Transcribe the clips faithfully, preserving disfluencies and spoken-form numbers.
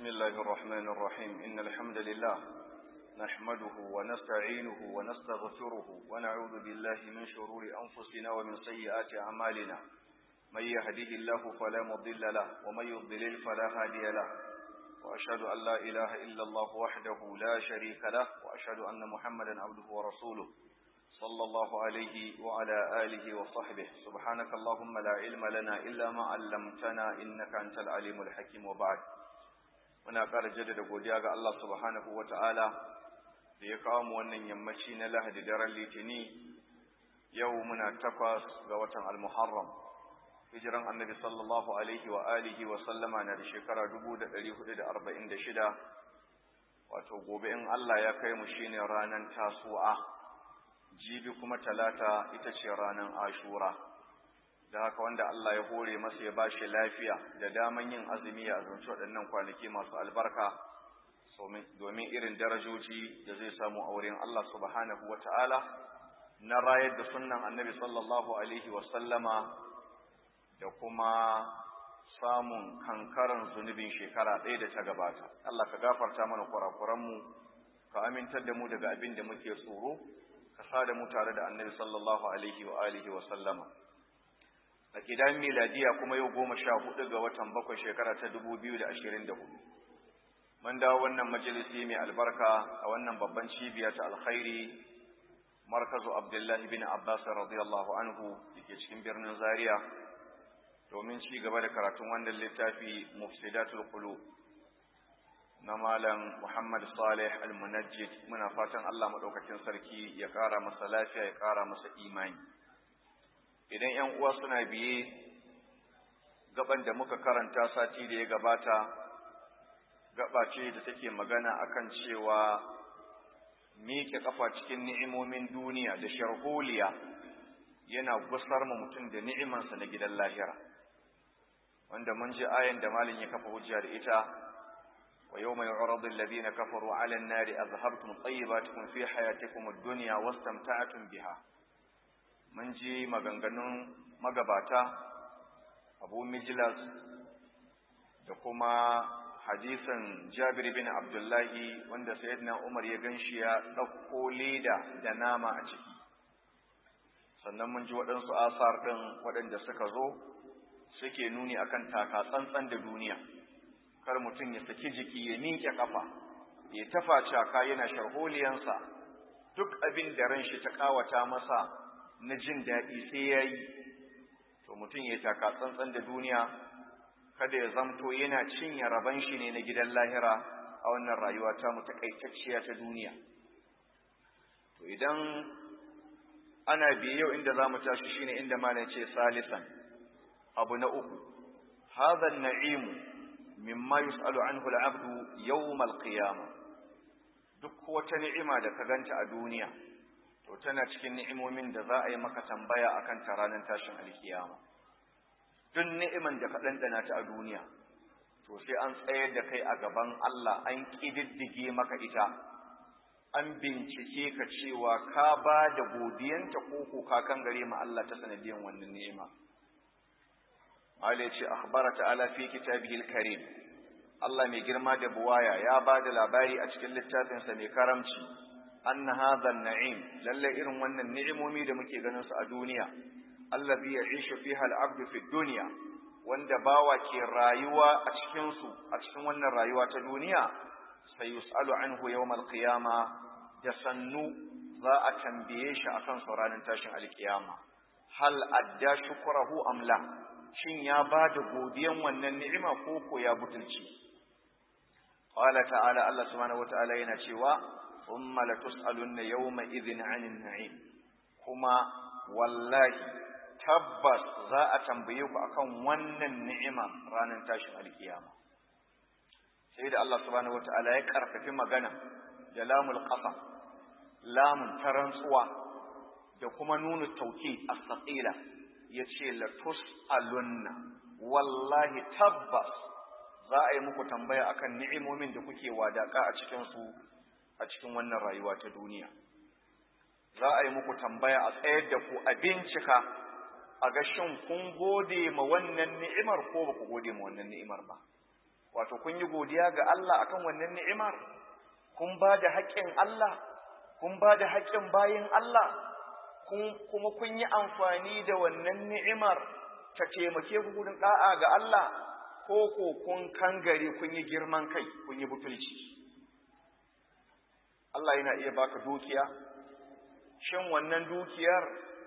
بسم الله الرحمن الرحيم إن الحمد لله نحمده ونستعينه ونستغفره ونعوذ بالله من شرور أنفسنا ومن سيئات أعمالنا من يهده الله فلا مضل له ومن يضلل فلا هادي له وأشهد أن لا إله إلا الله وحده لا شريك له وأشهد أن محمدا عبده ورسوله صلى الله عليه وعلى آله وصحبه سبحانك اللهم لا علم لنا إلا ما علمتنا إنك أنت العليم الحكيم وبعد muna ƙara jaddada godiya ga Allah subhanahu wa ta'ala da ya kawo mu wannan yammaci na Lahadi daren Litini yau muna takwas ga watan Al-Muharram hijiran Annabi sallallahu alaihi wa alihi wa sallama na da shekara dubu da ɗari hudu da arba'in da shida wato gobe in Allah ya kai mu shine ranar Tasu'a jibi kuma talata ita ce ranar Ashura da haka wanda Allah ya hore masa ya bashi lafiya da daman yin azumi a azumci waɗannan kwanaki masu albarka domin irin darajoji da zai samu a wurin Allah subhanahu wa ta'ala na rayar da sunnan annabi sallallahu alaihi wasallama da kuma samun kankaran zunubin shekara ɗaya da ta gabata. Allah ka gafarta mana kurakuranmu, ka amintar da mu daga abin da muke tsoro, ka sa da mu tare da annabi sallallahu alaihi wa alihi wasallama. a kidan miladiya kuma yau goma sha hudu ga watan bakwai shekara ta dubu biyu da ashirin da hudu mun dawo wannan majalisi mai albarka a wannan babban cibiya ta alkhairi markazu abdullahi bin abbas radiyallahu anhu dake cikin birnin zaria domin ci gaba da karatun wannan littafi mufsidatul qulub na malam muhammad salih al-munajjid muna fatan Allah madaukakin sarki ya kara masa lafiya ya kara masa imani. Idan ‘yan uwa suna biye gaban da muka karanta sati da ya gabata, gaba ce da take magana akan cewa miƙe ƙafa cikin ni'imomin duniya da sharholiya yana gusar ma mutum da ni'imansa na gidan lahira. Wanda mun ji ayan da malin ya kafa hujja da ita, wa yau mai uradun ladina kafaru ala nari azhabtum tayyibatikum fi hayatikum ad-dunya wastamta'tum biha. mun ji maganganun magabata abu mijilas da kuma hadisan jabir bin abdullahi wanda sayyidina umar ya ganshi ya ɗauko leda da nama a ciki sannan mun ji waɗansu asar ɗin waɗanda suka zo suke nuni akan taka tsantsan da duniya kar mutum ya saki jiki ya miƙe ƙafa ya tafa caka yana sharholiyansa duk abin da ran shi ta ƙawata masa na jin daɗi sai ya yi, to mutum ya taka tsantsan da duniya, kada ya zamto yana cinye rabon shi ne na gidan lahira a wannan rayuwa ta mu takaitacciya ta duniya. To idan ana biye yau inda za mu tashi shine inda malam ce salisan, abu na uku, hadha an-na'imu mimma yus'alu anhu al-'abdu yawm al-qiyamah. Duk wata ni'ima da ka ganta a duniya, to tana cikin ni'imomin da za a yi maka tambaya akan ta ranar tashin alkiyama. Duk ni'iman da ka ɗanɗana ta a duniya, to sai an tsayar da kai a gaban Allah an ƙididdige maka ita, an bincike ka cewa ka ba da godiyanta ko ko ka kan gare ma Allah ta sanadiyan wannan ni'ima. Allah ce akhbara ta'ala fi kitabihil karim. Allah mai girma da buwaya ya ba da labari a cikin littafinsa mai karamci. anna hadha an-na'im lalle irin wannan ni'imomi da muke ganin su a duniya allazi ya'ishu fiha al-'abdu fi dunya wanda bawa ke rayuwa a cikin su a cikin wannan rayuwa ta duniya sai yus'alu anhu yawm al-qiyama da sannu za a tambaye shi akan su ranar tashin al-qiyama hal adda shukrahu am la shin ya bada godiyan wannan ni'ima ko ko ya butulci qala ta'ala Allah subhanahu wa ta'ala yana cewa ثم لتسألن يومئذ عن النعيم كما والله tabbas za a tambaye ku akan wannan ni'ima ranar tashin alkiyama sai da Allah subhanahu wataala ya karfafi magana da lamul qasam lamun tarantsuwa da kuma nunu tauki as-saqila yace la tusalunna wallahi tabbas za a yi muku tambaya akan ni'imomin da kuke wadaka a cikin su a cikin wannan rayuwa ta duniya za a yi muku tambaya a tsayar da ku a bincika a ga shin kun gode ma wannan ni'imar ko ba ku gode ma wannan ni'imar ba wato kun yi godiya ga Allah akan wannan ni'imar, kun ba da haƙƙin Allah, kun ba da haƙƙin bayin Allah, kuma kun yi amfani da wannan ni'imar ta taimake ku gudun ɗa'a ga Allah, ko ko kun kangare kun yi girman kai, kun yi butulci. Allah yana iya baka dukiya, shin wannan dukiyar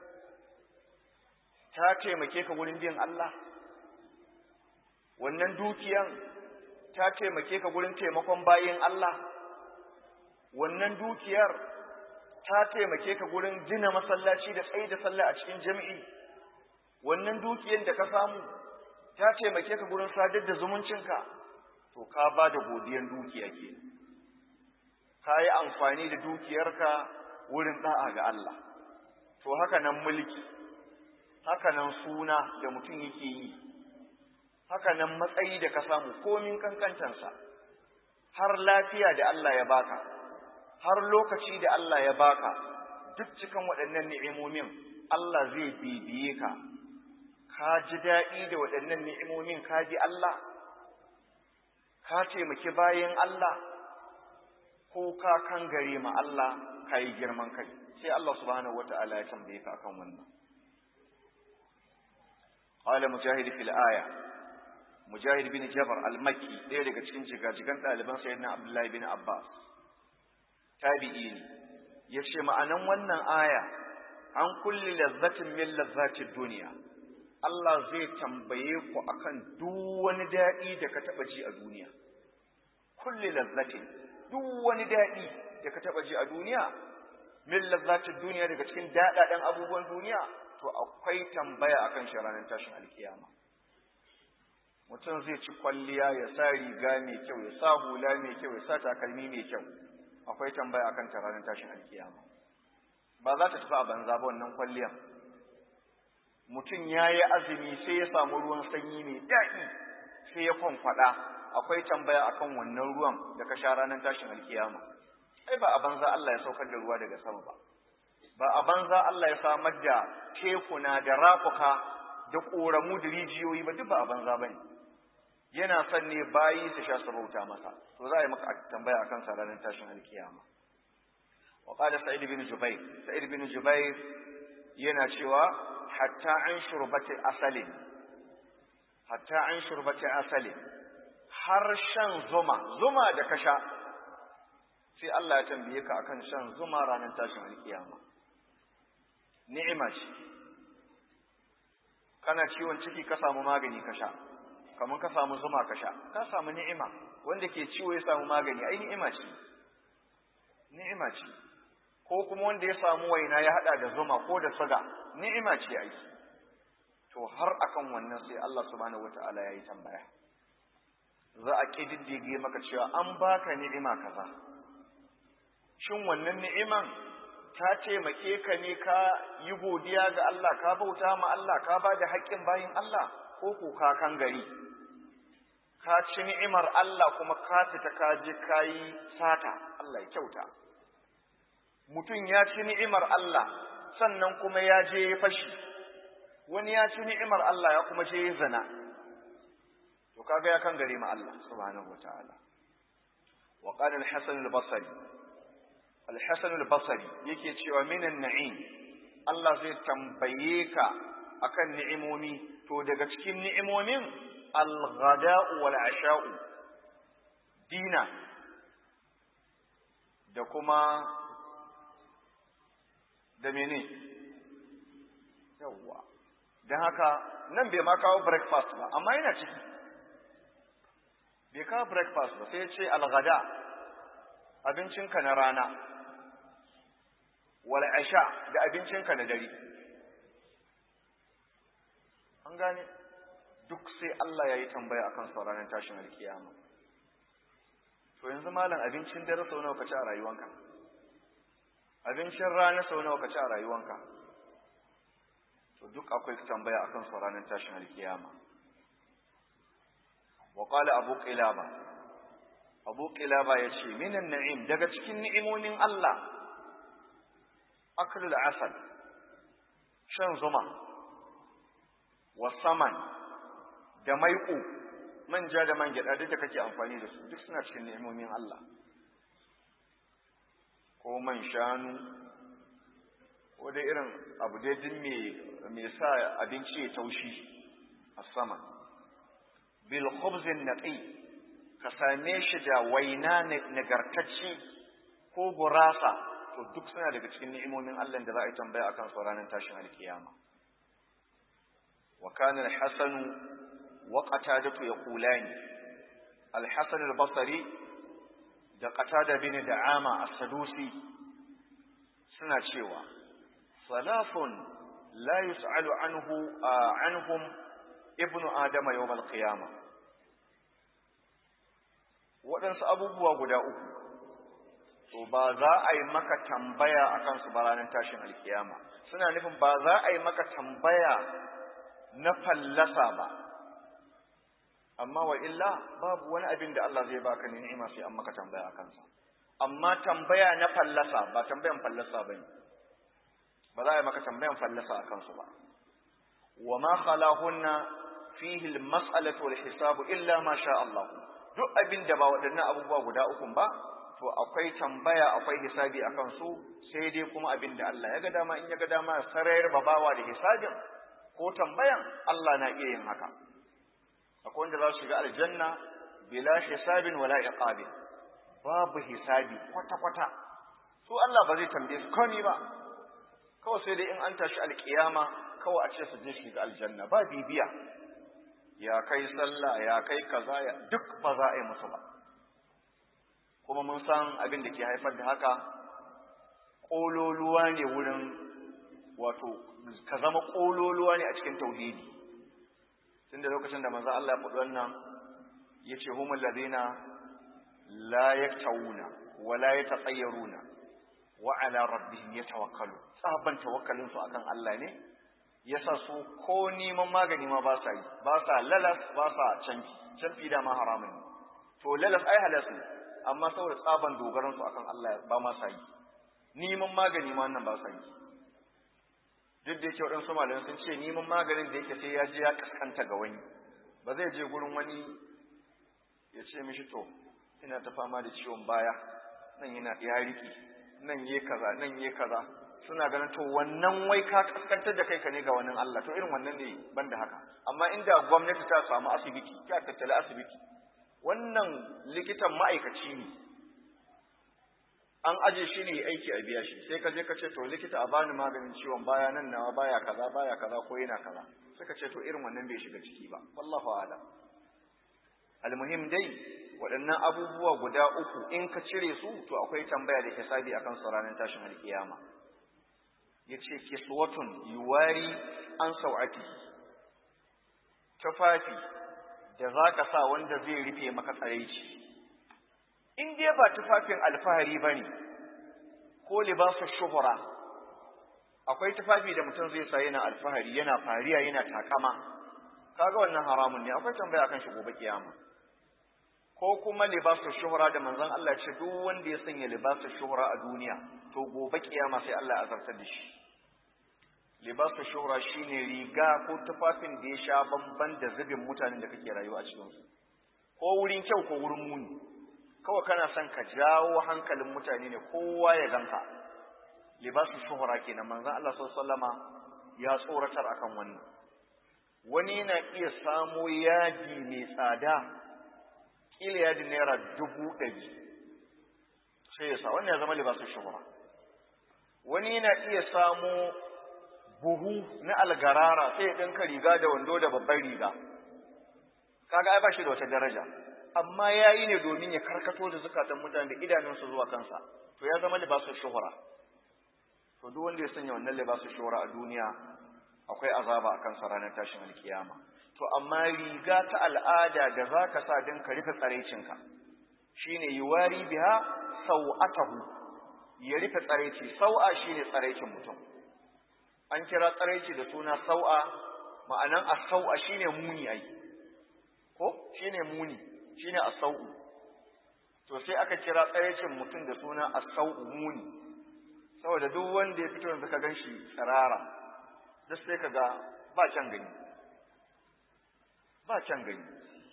ta taimake ka gurin bin Allah? Wannan dukiyan ta taimake ka gurin taimakon bayin Allah? Wannan dukiyar ta taimake ka gurin gina masallaci da tsaye da sallah a cikin jami'i? Wannan dukiyar da ka samu ta taimake ka gurin sadar da zumuncinka? To ka ba da godiyan dukiya ke. Ka yi amfani da dukiyarka wurin da'a ga Allah. To haka nan mulki, haka nan suna da mutum yake yi, haka nan matsayi da ka samu komin kankantansa, har lafiya da Allah ya baka, har lokaci da Allah ya baka, duk cikin waɗannan ni'imomin Allah zai bibiye ka. Ka ji daɗi da waɗannan ni'imomin, ka ji Allah, ka taimaki bayan Allah, ko ka kangare ma Allah, ka yi girman kai. Sai Allah subhanahu wata'ala ya tambaye ka akan wannan. Qala Mujahid fil aya, Mujahid bin Jabr al-Makki, ɗaya daga cikin jigajigan ɗaliban Sayyidina Abdullahi bin Abbas, tabi'i ne, yace ma'anan wannan aya, an kulli lazzatin min lazzatid duniya, Allah zai tambaye ku akan duk wani daɗi da ka taɓa ji a duniya. Kulli lazzatin, duk wani daɗi da ka taɓa ji a duniya, min lazzatin duniya, daga cikin daɗaɗen abubuwan duniya, to akwai tambaya akan shi ranar tashin alkiyama. Mutum zai ci kwalliya, ya sa riga mai kyau, ya sa hula mai kyau, ya sa takalmi mai kyau, akwai tambaya akan ta ranar tashin alkiyama. Ba za ta tafi a banza ba wannan kwalliyan. Mutum ya yi azumi sai ya samu ruwan sanyi mai daɗi, sai ya kwankwaɗa, akwai tambaya akan wannan ruwan da ka sha ranar tashin alkiyama. Ai ba a banza Allah ya saukar da ruwa daga sama ba. Ba a banza Allah ya samar da tekuna da rafuka da ƙoramu da rijiyoyi ba, duk ba a banza ba ne. Yana son ne bayi su sha su bauta masa. To za a yi maka tambaya akan sa ranar tashin alkiyama. Wa qala Sa'id bin Jubair, Sa'id bin Jubair yana cewa hatta an shurbati asalin, hatta an shurbati asalin, har shan zuma, zuma da ka sha, sai Allah ya tambaye ka akan shan zuma ranar tashin alkiyama. Ni'ima ce. Kana ciwon ciki ka samu magani ka sha, kamar ka samu zuma ka sha, ka samu ni'ima. Wanda ke ciwo ya samu magani, ai ni'ima ce. Ni'ima ce. Ko kuma wanda ya samu waina ya hada da zuma ko da suga, ni'ima ce ai. To har akan wannan sai Allah subhanahu wata'ala ya yi tambaya. Za a kididdige maka cewa an baka ni'ima kaza. Shin wannan ni'iman ta taimake ka ne, ka yi godiya ga Allah, ka bauta ma Allah, ka ba da haƙƙin bayin Allah, ko ko ka kan gari? Ka ci ni'imar Allah kuma ka fita ka je ka yi sata, Allah ya kyauta. Mutum ya ci ni'imar Allah sannan kuma ya je ya fashi, wani ya ci ni'imar Allah ya kuma je ya zina, to kaga ya kan gari ma Allah subhanahu wataala. Wa qala al-Hasan al-Basri, Al-Hasan al-Basri yake cewa minan na'im, Allah zai tambaye ka akan ni'imomi, to daga cikin ni'imomin al-ghada'u wal 'asha'u, dina da kuma da mene yawa. Dan haka nan bai ma kawo breakfast ba, amma yana ciki. Bai kawo breakfast ba, sai ya ce al-ghada, abincinka na rana, wal asha, da abincinka na dare. An gane duk sai Allah ya yi tambaya akan sa ranar tashin alkiyama. To yanzu malam, abincin dare sau nawa ka ci a rayuwanka? Abincin rana sau nawa ka ci a rayuwanka? To duk akwai tambaya akan sa ranar tashin alkiyama. Wa qala Abu Qilaba, Abu Qilaba yace minan na'im, daga cikin ni'imomin Allah aklul asal, shan zuma, wa saman, da maiƙo, manja da man gyaɗa duk da kake amfani da su duk suna cikin ni'imomin Allah ko man shanu ko dai irin abu dai din mai sa abinci ya taushi a sama bil khubzin naqi ka same shi da waina nagartacce ko gurasa to duk suna daga cikin ni'imomin Allah da za a yi tambaya akan su ranar tashin alkiyama wa kana al-hasan wa qatadatu yaqulani al-hasan al-basri da qatada bin da'ama as-sadusi suna cewa salafun la yus'alu anhu anhum ibnu adama yawm al-qiyamah waɗansu abubuwa guda uku to ba za a yi maka tambaya a kansu ba ranar tashin alkiyama suna nufin ba za a yi maka tambaya na fallasa ba amma wa illa babu wani abin da Allah zai baka ne ni'ima sai an maka tambaya a kansa amma tambaya na fallasa ba tambayan fallasa bane ba za a yi maka tambayan fallasa a kansu ba wa ma khalahunna fihi al-mas'alatu wal hisabu illa ma sha Allah duk abin da ba waɗannan abubuwa guda uku ba to akwai tambaya akwai hisabi akan su sai dai kuma abin da Allah ya ga dama in ya ga dama sarayar babawa da hisabin ko tambayan Allah na iya yin haka akwai wanda za su shiga aljanna bila hisabin wala iqabin babu hisabi kwata kwata su Allah ba zai tambaye su komai ba kawai sai dai in an tashi alkiyama kawai a ce su je shiga aljanna ba bibiya ya kai sallah ya kai kaza ya duk ba za a yi musu ba kuma mun san abin da ke haifar da haka ƙololuwa ne wurin wato ka zama ƙololuwa ne a cikin tauhidi tun da lokacin da manzo Allah ya faɗi wannan ya ce humul ladina la yaktawuna wa la yatatayyaruna wa ala rabbihim yatawakkalu sahabban tawakkalin su akan Allah ne yasa su ko neman magani ma ba sa yi ba sa lalas ba sa canfi canfi da ma haramun ne to lalas ai halas ne amma saboda tsaban dogaran su akan Allah ba ma sa yi neman magani ma wannan ba sa yi duk da yake waɗansu malamai sun ce neman maganin da yake sai ya je ya kaskanta ga wani ba zai je gurin wani ya ce mishi to ina ta fama da ciwon baya nan yana ya riki nan yi kaza nan yi kaza suna ganin to wannan wai ka kaskantar da kai ka ne ga wannan Allah to irin wannan ne banda haka amma inda gwamnati ta samu asibiti ta tattala asibiti wannan likitan ma'aikaci ne an aje shi ne aiki a biya shi sai ka je ka ce to likita a bani maganin ciwon baya nan nawa baya kaza baya kaza ko yana kaza sai ka ce to irin wannan bai shiga ciki ba wallahu a'lam almuhim dai waɗannan abubuwa guda uku in ka cire su to akwai tambaya da hisabi akan su ranar tashin alkiyama yace kiswatun yuwari an sau'ati tufafi da zaka sa wanda zai rufe maka tsaraici in dai ba tufafin alfahari bane ko libasu shuhura akwai tufafi da mutum zai sa yana alfahari yana fariya yana takama kaga wannan haramun ne akwai tambaya akan shi gobe kiyama ko kuma libasu shuhura da manzon Allah ya ce duk wanda ya sanya libasu shuhura a duniya to gobe kiyama sai Allah ya azartar da shi libasu shuhura shine riga ko tufafin da ya sha bamban da zubin mutanen da kake rayuwa a cikin su ko wurin kyau ko wurin muni kawai kana son ka jawo hankalin mutane ne kowa ya ganka libasu shuhura kenan manzon Allah sallallahu alaihi wasallama ya tsoratar akan wannan wani yana iya samo yadi mai tsada kila yadi naira dubu ɗari sai ya sa wannan ya zama libasu shuhura wani yana iya samo buhu na algarara sai ya ɗinka riga da wando da babbar riga kaga ai ba shi da wata daraja amma ya yi ne domin ya karkato da zukatan mutane da idanunsu zuwa kansa to ya zama libasu shuhura to duk wanda ya sanya wannan libasu shuhura a duniya akwai azaba a kansa ranar tashin alkiyama to amma riga ta al'ada da zaka sa din ka rufe tsaraicinka shine yuwari biha sau'atahu ya rufe tsaraici sau'a shine tsaraicin mutum an kira tsaraici da suna sau'a ma'anan as-sau'a shine muni ai ko shine muni shine as-sau'u to sai aka kira tsaraicin mutum da suna as-sau'u muni saboda duk wanda ya fito yanzu ka ganshi tsirara da sai kaga ba can gani ba can gani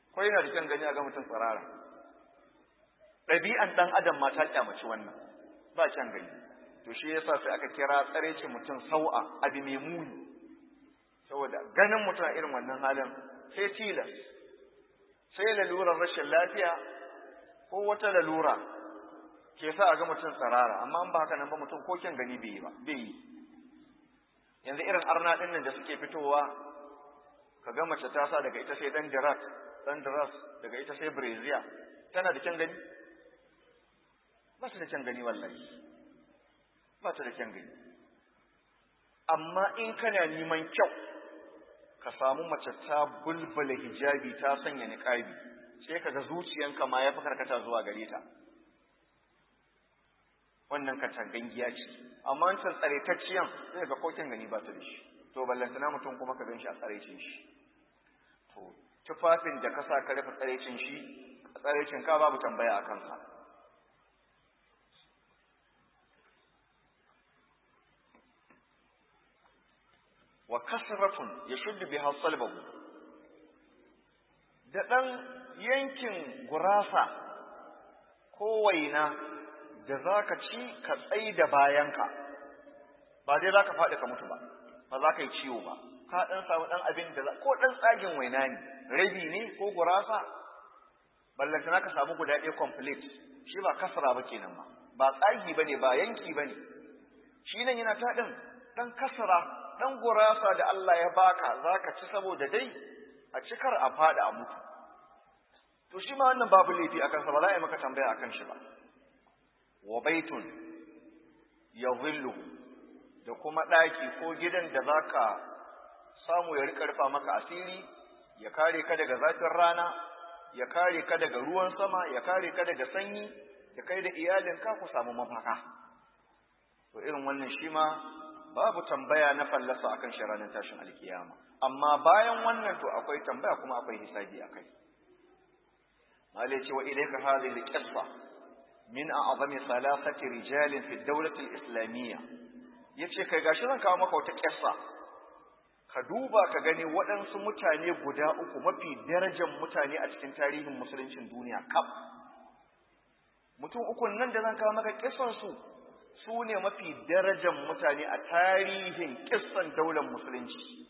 ko yana da kyan gani a ga mutum tsirara ɗabi'an ɗan adam ma ta kyamaci wannan ba kyan gani to shi yasa sai aka kira tsareci mutum sau'a abi mai muni saboda ganin mutum a irin wannan halin sai tilas sai lalurar rashin lafiya ko wata lalura ke sa a ga mutum tsirara amma in ba haka nan ba mutum ko kyan gani bai yi ba bai yi yanzu irin arna ɗin nan da suke fitowa ka ga mace ta sa daga ita sai dan dirat dan diras daga ita sai breziya tana da kyan gani ba ta da kyan gani wallahi ba ta da kyan gani amma in kana neman kyau ka samu mace ta bulbula hijabi ta sanya niqabi sai kaga zuciyanka ma ya fi karkata zuwa gare ta wannan katangangiya ce amma wancan tsaretacciyan sai ga kokin gani ba ta da shi to ballantana mutum kuma ka ganshi a tsarecin shi to tufafin da ka sa ka rufe tsarecin shi a tsarecin ka babu tambaya a kansa wa kasratun yashuddu biha salbahu da dan yankin gurasa ko waina da zaka ci ka tsai da bayanka ba dai zaka faɗi ka mutu ba ba za ka yi ciwo ba ka dan samu dan abin da ko dan tsagin waina ne rabi ne ko gurasa ballantana ka samu guda ɗaya complete shi ba kasra ba kenan ba ba tsagi bane ba yanki bane shi nan yana ta din dan kasra dan gurasa da Allah ya baka zaka ci saboda dai a cikar a fada a mutu to shi ma wannan babu laifi akan sa ba za a yi maka tambaya akan shi ba wa baitun yadhillu da kuma daki ko gidan da zaka samu ya rika rufa maka asiri ya kare ka daga zafin rana ya kare ka daga ruwan sama ya kare ka daga sanyi ya kai da iyalinka ku samu mafaka to irin wannan shi ma babu tambaya na fallasa akan shi ranar tashin alkiyama amma bayan wannan to akwai tambaya kuma akwai hisabi akai malai ce wa ilayka hadhihi alqissa min a'zami salasati rijalin fi ad-dawlah al-islamiyya yace kai gashi zan kawo maka wata kissa ka duba ka gani waɗansu mutane guda uku mafi darajar mutane a cikin tarihin musuluncin duniya kaf mutum ukun nan da zan kawo maka kissan su su ne mafi darajar mutane a tarihin kissan daular musulunci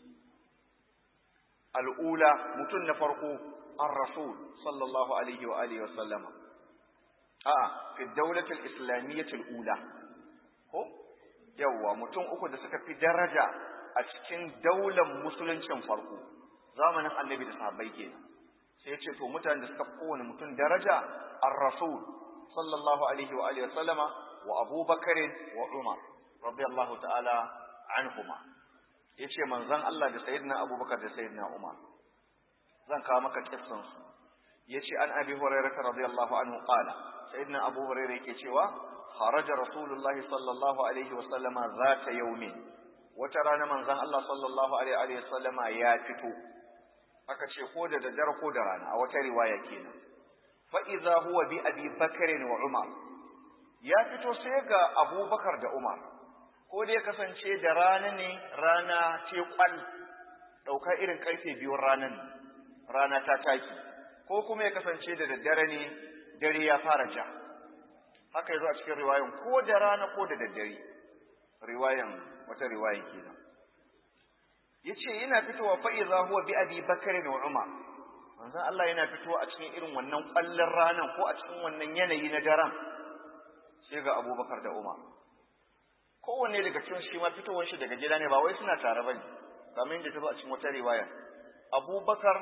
al'ula mutum na farko ar-rasul sallallahu alaihi wa alihi wa sallama a fi daulatul islamiyyatul ula ko yawa mutum uku da suka fi daraja a cikin daular musuluncin farko zamanin annabi da sahabbai kenan sai ya ce to mutanen da suka fi kowane mutum daraja ar-rasul sallallahu alaihi wa alihi wa sallama wa abubakar wa umar radiyallahu ta'ala anhuma yace manzon Allah da sayyidina abubakar da sayyidina umar zan kawo maka kissan su yace an abi hurairah radiyallahu anhu qala sayyidina abu hurairah yake cewa kharaja rasulullah sallallahu alaihi wa sallama zata yawmin wata rana manzon Allah sallallahu alaihi wa sallama ya fito aka ce ko da daddare ko da rana a wata riwaya kenan fa idza huwa bi abi bakr wa umar ya fito sai ga abubakar da umar ko da ya kasance da rana ne rana ce kwal dauka irin karfe biyun ranan rana ta taki ko kuma ya kasance da daddare ne dare ya fara ja haka yazo a cikin riwayan ko da rana ko da daddare riwayan wata riwayan kenan yace yana fitowa fa idza huwa bi abi bakr wa umar manzon Allah yana fitowa a cikin irin wannan kwallon ranan ko a cikin wannan yanayi na daren sai ga abubakar da umar kowanne daga cikin shi ma fitowar shi daga gida ne ba wai suna tare bane kamar yadda ta zo a cikin wata riwaya abubakar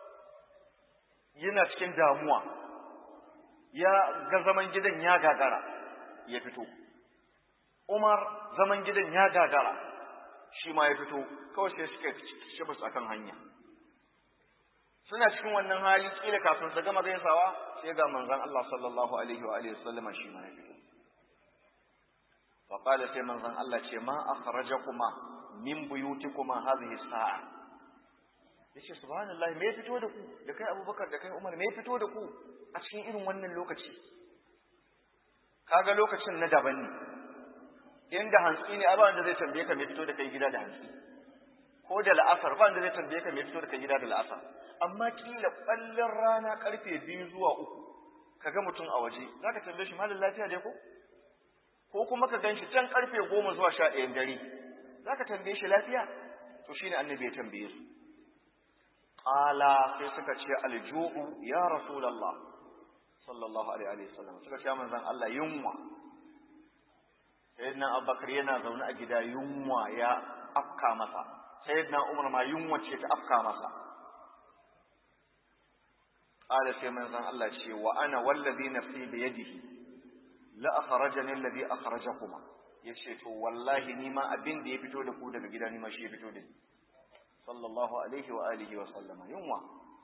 yana cikin damuwa ya ga zaman gidan ya gagara ya fito umar zaman gidan ya gagara shi ma ya fito kawai sai suka shibus akan hanya suna cikin wannan hali kila kafin su gama gaisawa sai ga manzon Allah sallallahu alaihi wa alihi wasallama shi ma ya fito فقال سيمن زن الله ce ma akhrajakuma min buyutikuma hadhihi sa'a yace subhanallahi me ya fito da ku da kai Abubakar da kai Umar me ya fito da ku a cikin irin wannan lokaci kaga lokacin na daban ne inda hantsi ne abin da zai tambaye ka me fito da kai gida da hantsi ko da la'asar ba wanda zai tambaye ka me fito da ka gida da la'asar amma kila ƙwallon rana karfe biyu zuwa uku kaga mutum a waje zaka tambaye shi malin lafiya dai ko ko kuma ka ganshi can karfe goma zuwa sha ɗayan dare zaka tambaye shi lafiya to shine annabi ya tambaye su qala sai suka ce alju'u ya rasulullah sallallahu alaihi wa sallam suka ce manzon Allah yunwa sayyidina abubakar yana zaune a gida yunwa ya afka masa sayyidina umar ma yunwa ce ta afka masa qala sai manzon Allah ce wa ana wallazi nafsi bi yadihi la akhrajani alladhi akhrajakuma yace to wallahi ni ma abin da ya fito da ku daga gida ni ma shi ya fito da ni sallallahu alaihi wa alihi wa sallama yunwa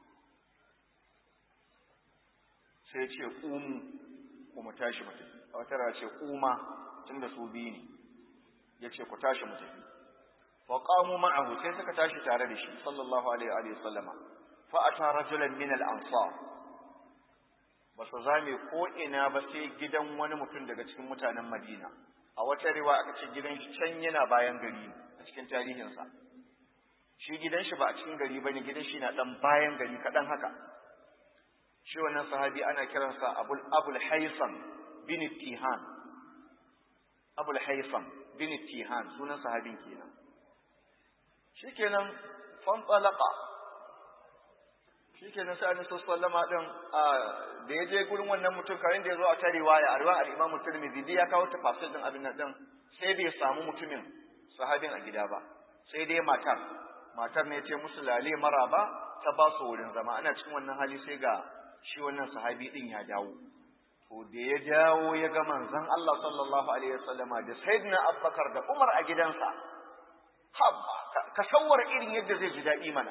sai ce qumu kuma tashi mutum a wata ra ce kuma tunda su biyu ne yace ku tashi mu tafi fa qamu ma'ahu sai suka tashi tare da shi sallallahu alaihi wa sallama fa ata rajulan min al-ansar basu zame ko ina ba sai gidan wani mutum daga cikin mutanen Madina a wata riwaya aka ce gidan shi can yana bayan gari a cikin tarihin sa shi gidan shi ba a cikin gari bane gidan shi na dan bayan gari kadan haka shi wannan sahabi ana kiransa Abul Abul Haytham bin Tihan Abul Haytham bin Tihan sunan sahabin kenan shikenan fan talaqa shikenan sai Annabi sallallahu alaihi din da ya je gurin wannan mutum karin da ya zo a ta riwaya a riwayar Imam Tirmidhi ya kawo tafsir din abin nan din sai bai samu mutumin sahabin a gida ba sai dai matar matar ne ce musu lale maraba ta ba su wurin zama ana cikin wannan hali sai ga shi wannan sahabi din ya dawo to da ya dawo ya ga manzon Allah sallallahu alaihi wasallama da sayyidina Abubakar da Umar a gidansa habba ka sawwara irin yadda zai ji dadi mana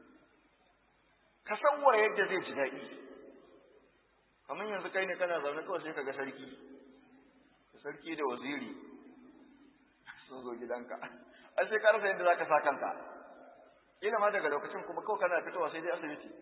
ka sawwara yadda zai ji dadi kamar yanzu kai ne kana zaune kawai sai kaga sarki sarki da waziri sun zo gidanka ai sai ka rasa yadda zaka sa kanka ina ma daga lokacin kuma kawai kana fitowa sai dai asibiti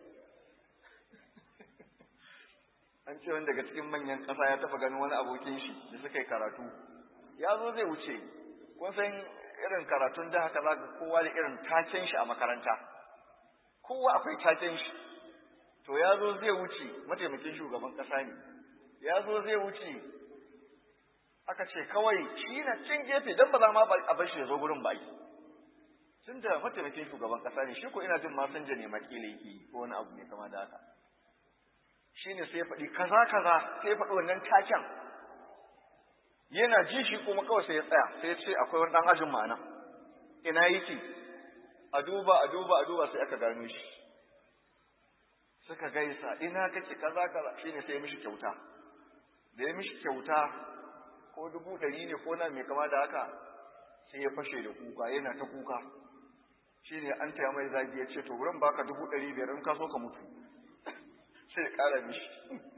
an ce wani daga cikin manyan ƙasa ya taɓa ganin wani abokin shi da suka yi karatu ya zo zai wuce kun san irin karatun da haka za ka kowa da irin taken shi a makaranta kowa akwai taken shi to ya zo zai wuce mataimakin shugaban ƙasa ne ya zo zai wuce aka ce kawai shi na cin gefe don ba za ma a bar shi ya zo gurin baki tun da mataimakin shugaban ƙasa ne shi ko ina jin masanja ne makila yake ko wani abu ne kama da haka shi ne sai faɗi kaza kaza sai faɗi wannan taken yana ji shi kuma kawai sai ya tsaya sai ya ce akwai wani ɗan ajin ma'ana ina yake a duba a duba a duba sai aka gano shi suka gaisa ina kake kaza kaza shi ne sai ya mishi kyauta da ya mishi kyauta ko dubu ɗari ne ko na mai kama da haka sai ya fashe da kuka yana ta kuka shi ne an taya mai zagi ya ce to wurin baka dubu ɗari biyar in ka so ka mutu sai ya ƙara mishi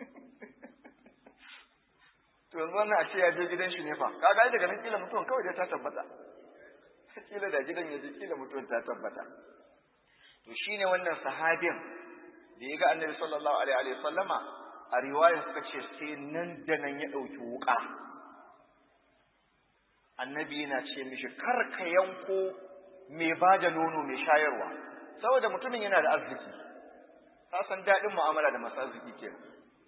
to yanzu wannan a ce ya je gidan shi ne fa kaga daga nan kila mutuwan kawai dai ta tabbata kila da gidan ya je kila mutuwan ta tabbata to shine wannan sahabin da ya ga annabi sallallahu alaihi wa sallama a riwayar suka ce sai nan da nan ya ɗauki wuƙa annabi yana ce mishi kar ka yanko mai ba da nono mai shayarwa saboda mutumin yana da arziki ka san daɗin mu'amala da masu arziki kenan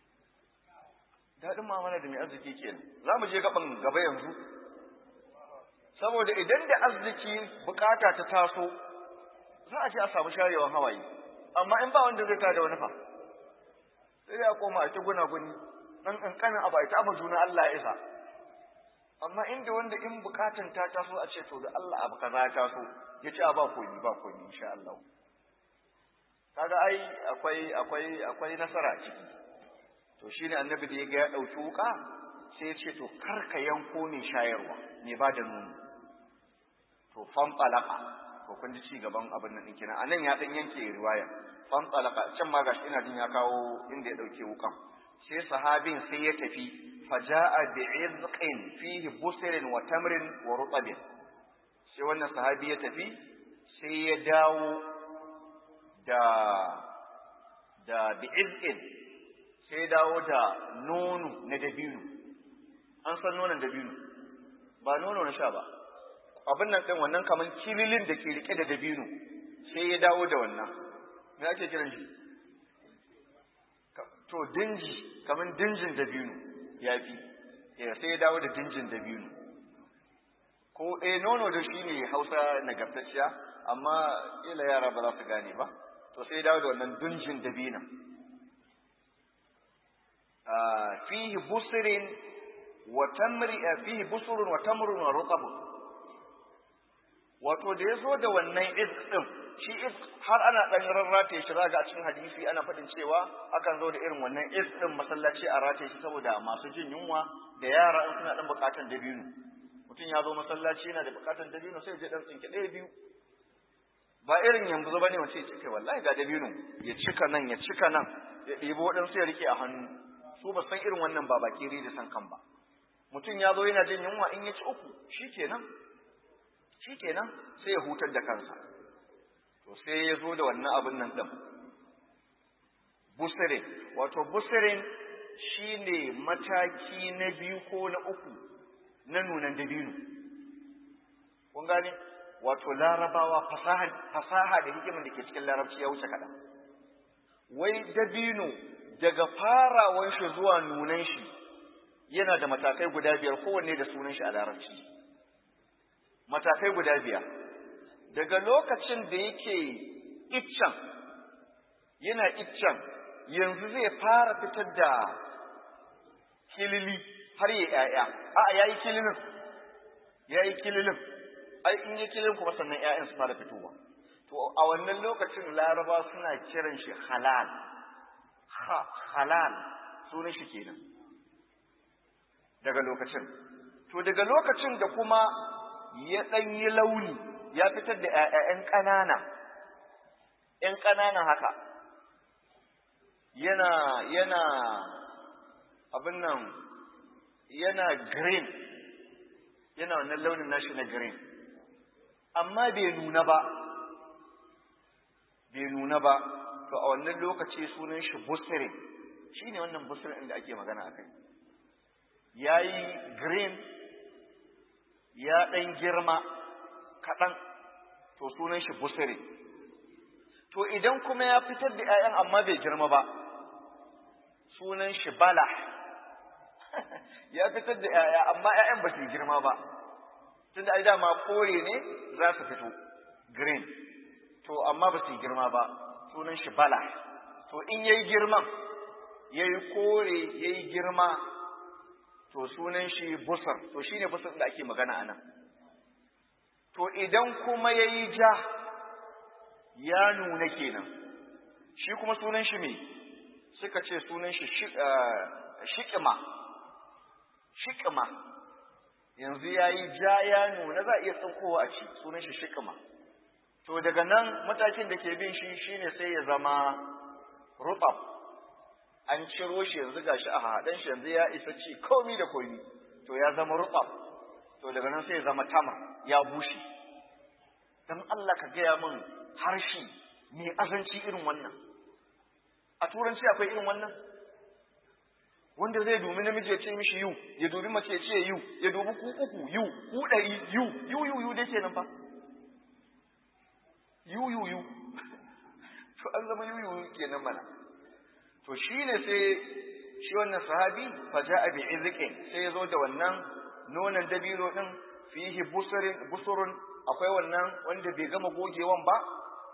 daɗin mu'amala da mai arziki kenan za mu je gaban gaba yanzu saboda idan da arziki bukata ta taso za a je a samu sharewan hawaye amma in ba wanda zai tada wani fa sai ya koma a ci gunaguni dan kankanin abu a ta abu juna Allah ya isa amma inda wanda in bukatan ta taso a ce to da Allah abu kaza ya taso ya ce a ba koyi ba koyi insha Allah kaga ai akwai akwai akwai nasara ciki to shine annabi da yaga ya dauki wuka sai ya ce to karka yanko ne shayarwa ne ba da nono to fan talaka to kun ji ci gaban abin nan kina anan ya dan yanke riwaya fan talaka can ma gashi ina jin ya kawo inda ya dauke wukan sai sahabin sai ya tafi faja'a bi'izqin fihi busrin wa tamrin wa rutabin sai wannan sahabi ya tafi sai ya dawo da da bi'izqin sai dawo da nono na dabino an san nonon dabino ba nono na sha ba abin nan din wannan kaman kililin da ke rike da dabino sai ya dawo da wannan me ake kiran shi to dinji kaman dinjin dabino yafi eh sai ya dawo da dinjin dabino ko eh nono da shi ne Hausa nagartacciya amma ila yara ba za su gane ba to sai ya dawo da wannan dinjin dabino ah fihi busrin wa tamri fihi busrun wa tamrun wa rutab wato da yazo da wannan izq din shi izq har ana dan rarrate shi zaga a cikin hadisi ana fadin cewa akan zo da irin wannan izq din masallaci a rataye shi saboda masu jin yunwa da yara in suna dan bukatan dabino mutum ya zo masallaci yana da bukatan dabino sai je dan tsinke ɗaya biyu ba irin yanzu bane wace ya ce kai wallahi ga dabino ya cika nan ya cika nan ya ɗebo waɗansu ya rike a hannu su ba san irin wannan ba bakiri da san kan ba mutum ya zo yana jin yunwa in ya ci uku shikenan shikenan sai ya hutar da kansa to sai ya zo da wannan abin nan din busirin wato busirin shine mataki na biyu ko na uku na nunan dabino kun gane wato larabawa fasaha fasaha da hikimin da ke cikin larabci ya wuce kada wai dabino daga farawan shi zuwa nunan shi yana da matakai guda biyar kowanne da sunan shi a larabci matakai guda biyar daga lokacin da yake iccen yana iccen yanzu zai fara fitar da kilili har ya ƴaƴa a'a yayi kililin yayi kililin ai in yi kililin kuma sannan ƴaƴan su fara fitowa to a wannan lokacin laraba suna kiran shi halal ha halal sunan shi kenan daga lokacin to daga lokacin da kuma ya dan yi launi ya fitar da ƴaƴan ƙanana ƴan ƙanana haka yana yana abin nan yana green yana wannan launin nashi na green amma bai nuna ba bai nuna ba to a wannan lokaci sunan shi busrin shine wannan busrin da ake magana akai yayi green ya dan girma kadan to sunan shi busrin to idan kuma ya fitar da ƴaƴan amma bai girma ba sunan shi bala ya fitar da ƴaƴa amma ƴaƴan ba su girma ba tunda ai dama kore ne za su fito green to amma ba su girma ba sunan shi bala to in yayi girman yayi kore yayi girma to sunan shi busar to shine busar da ake magana anan to idan kuma yayi ja ya nuna kenan shi kuma sunan shi me suka ce sunan shi shiqma shiqma yanzu yayi ja ya nuna za a iya tsinkowa a ci sunan shi shiqma to daga nan matakin da ke bin shi shine sai ya zama rutab an ciro shi yanzu gashi a hadan shi yanzu ya isa ci komai da komai to ya zama rutab to daga nan sai ya zama tamar ya bushe dan Allah ka gaya min harshe mai azanci irin wannan a turanci akwai irin wannan wanda zai dubi namiji ya ce mishi yu ya dubi mace ya ce yu ya dubi ku uku yu ku ɗari yu yu yu yu dai kenan fa yu yu yu to an zama yu yu kenan mana to shine sai shi wannan sahabi fa ja'a bi izqin sai yazo da wannan nonon dabino din fihi busrin busurun akwai wannan wanda bai gama gogewan ba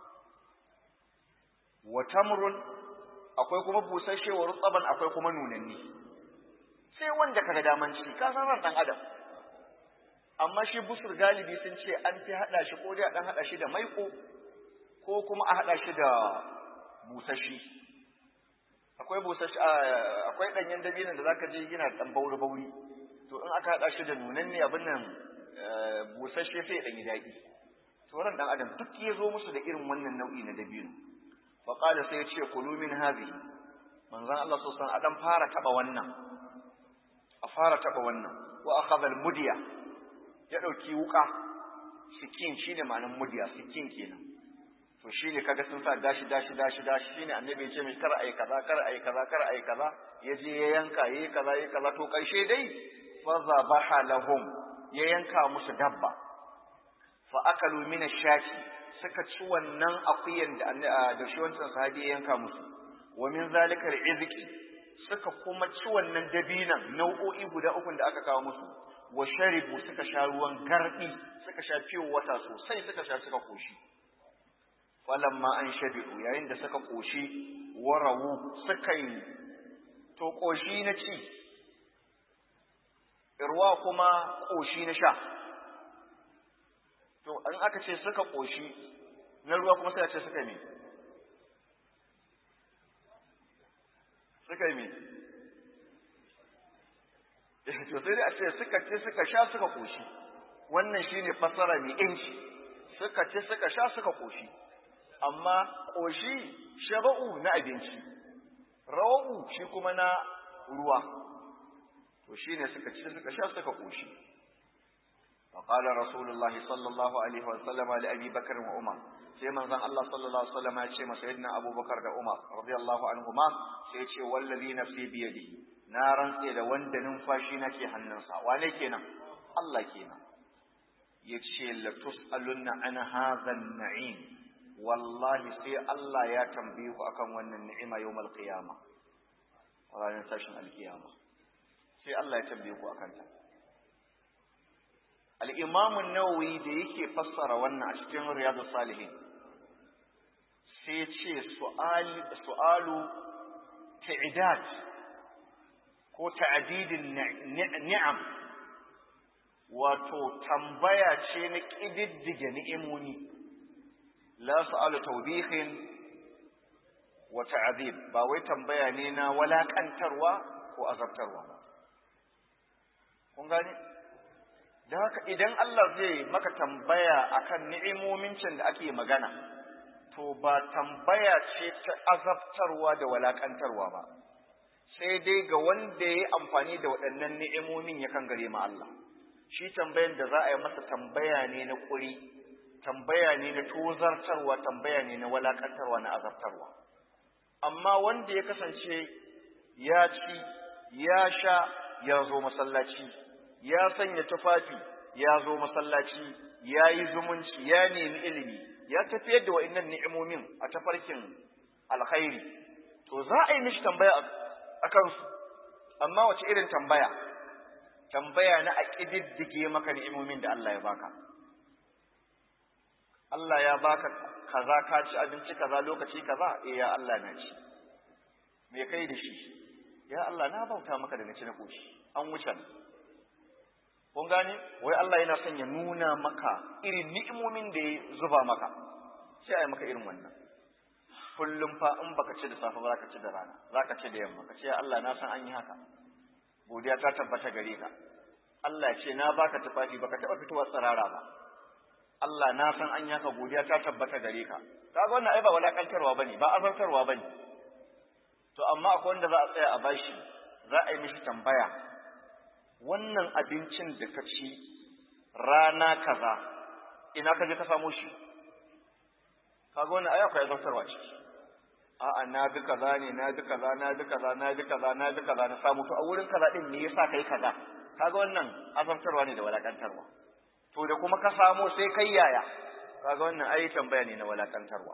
wa tamrun akwai kuma busasshe wa rutsaban akwai kuma nunanni sai wanda kaga daman ci ka san ran dan adam amma shi busur galibi sun ce an fi hada shi ko dai a dan hada shi da maiko ko kuma a hada shi da busashi akwai busashi akwai danyen dabinin da zaka je yana dan bauri bauri to in aka hada shi da nunanne abin nan busasshe sai dan yi dadi to ran dan adam duk ya zo musu da irin wannan nau'i na dabino fa qala sai ya ce kulu min hadhihi manzon Allah sallallahu alaihi wasallam a dan fara taba wannan a fara taba wannan wa akhadha al-mudya ya dauki wuka sikin shine ma'anar mudya sikin kenan to shine kaga sun sa dashi dashi dashi dashi shine annabi ya ce mishi kar ai kaza kar ai kaza kar ai kaza yaje ya yanka yayi kaza yayi kaza to karshe dai fa zabaha lahum ya yanka musu dabba fa akalu min ash-shati suka ci wannan akuyan da da shi wancan sahabi ya yanka musu wa min zalika al-izqi suka kuma ci wannan dabinan nau'o'i guda uku da aka kawo musu wa sharibu suka sha ruwan gardi suka sha fiyo wata sosai suka sha suka koshi falamma an shabi'u yayin da suka koshi warawu suka yi to koshi na ci irwa kuma koshi na sha to an aka ce suka koshi na ruwa kuma sai a ce suka me suka me to sai a ce suka ce suka sha suka koshi wannan shine fasara mai inci suka ce suka sha suka koshi amma koshi shaba'u na abinci rawu shi kuma na ruwa to shine suka ci suka sha suka koshi فقال رسول الله صلى الله عليه وسلم لأبي بكر وعمر sai manzon Allah sallallahu alaihi wasallam ya ce masa sayyidina Abubakar da Umar radiyallahu anhuma sai ya ce wallazi nafsi bi yadihi na rantse da wanda numfashi nake hannunsa wane kenan Allah kenan yace la tusalunna an hadha an-na'im wallahi sai Allah ya tambaye ku akan wannan ni'ima yawmal qiyama ranar tashin alkiyama sai Allah ya tambaye ku akan ta al-Imam an-Nawawi da yake fassara wannan a cikin Riyadus Salihin sai ce su'al su'alu ta'idad ko ta'didin ni'am wato tambaya ce na kididdige ni'imoni la su'alu tawbihin wa ta'dib ba wai tambaya ne na walakantarwa ko azabtarwa kun gane da haka idan Allah zai maka tambaya akan ni'imomin can da ake magana to ba tambaya ce ta azabtarwa da walakantarwa ba sai dai ga wanda ya amfani da waɗannan ni'imomin ya kan gare ma Allah shi tambayan da za a yi masa tambaya ne na ƙuri tambaya ne na tozartarwa tambaya ne na walakantarwa na azabtarwa amma wanda ya kasance ya ci ya sha ya zo masallaci ya sanya tufafi ya zo masallaci ya yi zumunci ya nemi ilimi ya tafiyar da wa'annan ni'imomin a tafarkin alkhairi to za a yi mishi tambaya a kansu amma wace irin tambaya tambaya na a ƙididdige maka ni'imomin da Allah ya baka Allah ya baka kaza ka ci abinci kaza lokaci kaza eh ya Allah na ci me kai da shi ya Allah na bauta maka da naci na koshi an wuce kun gane wai Allah yana son ya nuna maka irin ni'imomin da ya zuba maka sai ai maka irin wannan kullum fa in baka ci da safe ba zaka ci da rana zaka ci da yamma ka ce Allah na san an yi haka godiya ta tabbata gare ka Allah ce na baka tufafi baka taba fitowa tsirara ba Allah na san an yi haka godiya ta tabbata gare ka kaga wannan ai ba walakantarwa bane ba azartarwa bane to amma akwai wanda za a tsaya a bashi za a yi mishi tambaya wannan abincin da ka ci rana kaza ina ka je ka samu shi kaga wannan ai akwai azartarwa ciki a'a na bi kaza ne na bi kaza na bi kaza na bi kaza na bi kaza na samu to a wurin kaza din me yasa kai kaza kaga wannan azartarwa ne da walakantarwa to da kuma ka samu sai kai yaya kaga wannan ai tambaya ne na walakantarwa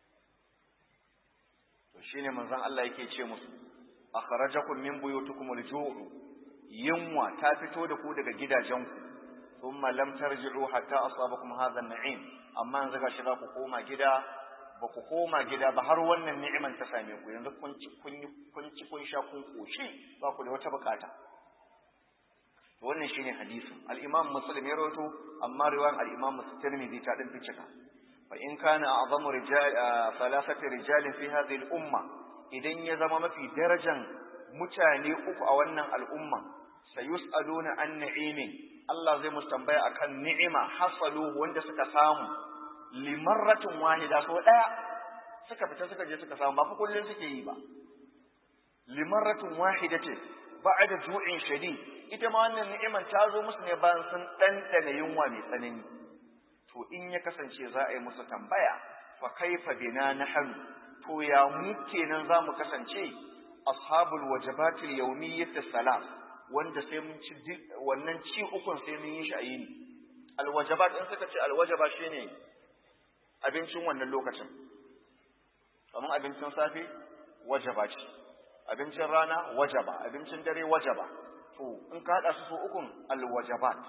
to shine manzon Allah yake ce musu akhrajakum min buyutikum al-ju'u yunwa ta fito da ku daga gidajenku thumma lam tarji'u hatta asabakum hadha an-na'im amma yanzu gashi za ku koma gida ba ku koma gida ba har wannan ni'iman ta same ku yanzu kun ci kun kun ci kun sha kun koshi ba ku da wata bukata to wannan shine hadisin al-Imam Muslim ya rawaito amma riwayan al-Imam Tirmidhi ta din fice ka fa in kana a'zamu rijal thalathati rijal fi hadhihi al-umma idan ya zama mafi darajan mutane uku a wannan al'umma sayus'aluna an ni'imin Allah zai musu tambaya akan ni'ima hasalu wanda suka samu limarratin wahida so daya suka fita suka je suka samu ba fa kullun suke yi ba limarratin wahidatin ba'da ju'in shadid ita ma wannan ni'iman ta zo musu ne bayan sun dandana yunwa mai tsanani to in ya kasance za a yi musu tambaya fa kaifa bina nahnu to ya mu kenan za mu kasance ashabul wajibatil yawmiyyat salat wanda sai mun ci wannan ci ukun sai mun yi shi a yini alwajabat in suka ce alwajaba shine abincin wannan lokacin, kamar abincin safe wajaba ce, abincin rana wajaba, abincin dare wajaba. To in ka haɗa su so ukun alwajabat,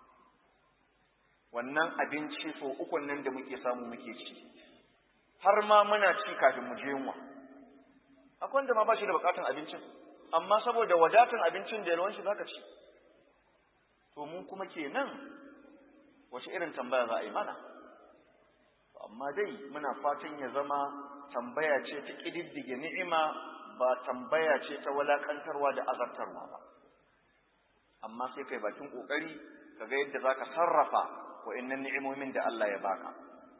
wannan abinci so ukun nan da muke samu muke ci, har ma muna ci kafin mu je yunwa. Akwai wanda ma ba shi da bukatun abincin, amma saboda wadatan abincin da yalwan shi zaka ci. To mu kuma kenan wace irin tambaya za a yi mana? Amma dai muna fatan ya zama tambaya ce ta ƙididdige ni'ima, ba tambaya ce ta walakantarwa da azabtarwa ba. Amma sai kai bakin ƙoƙari ka ga yadda za ka sarrafa wa'innan ni'imomin da Allah ya baka.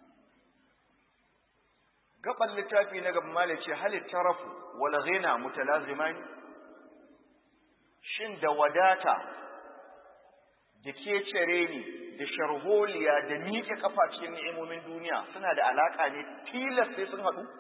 Gaban littafi na gaban mala ce halit tarafu wal ghina mutalazimani, shin da wadata da kecere ni da sharholiya da miƙe kafa cikin ni'imomin duniya suna da alaka ne tilas sai sun haɗu?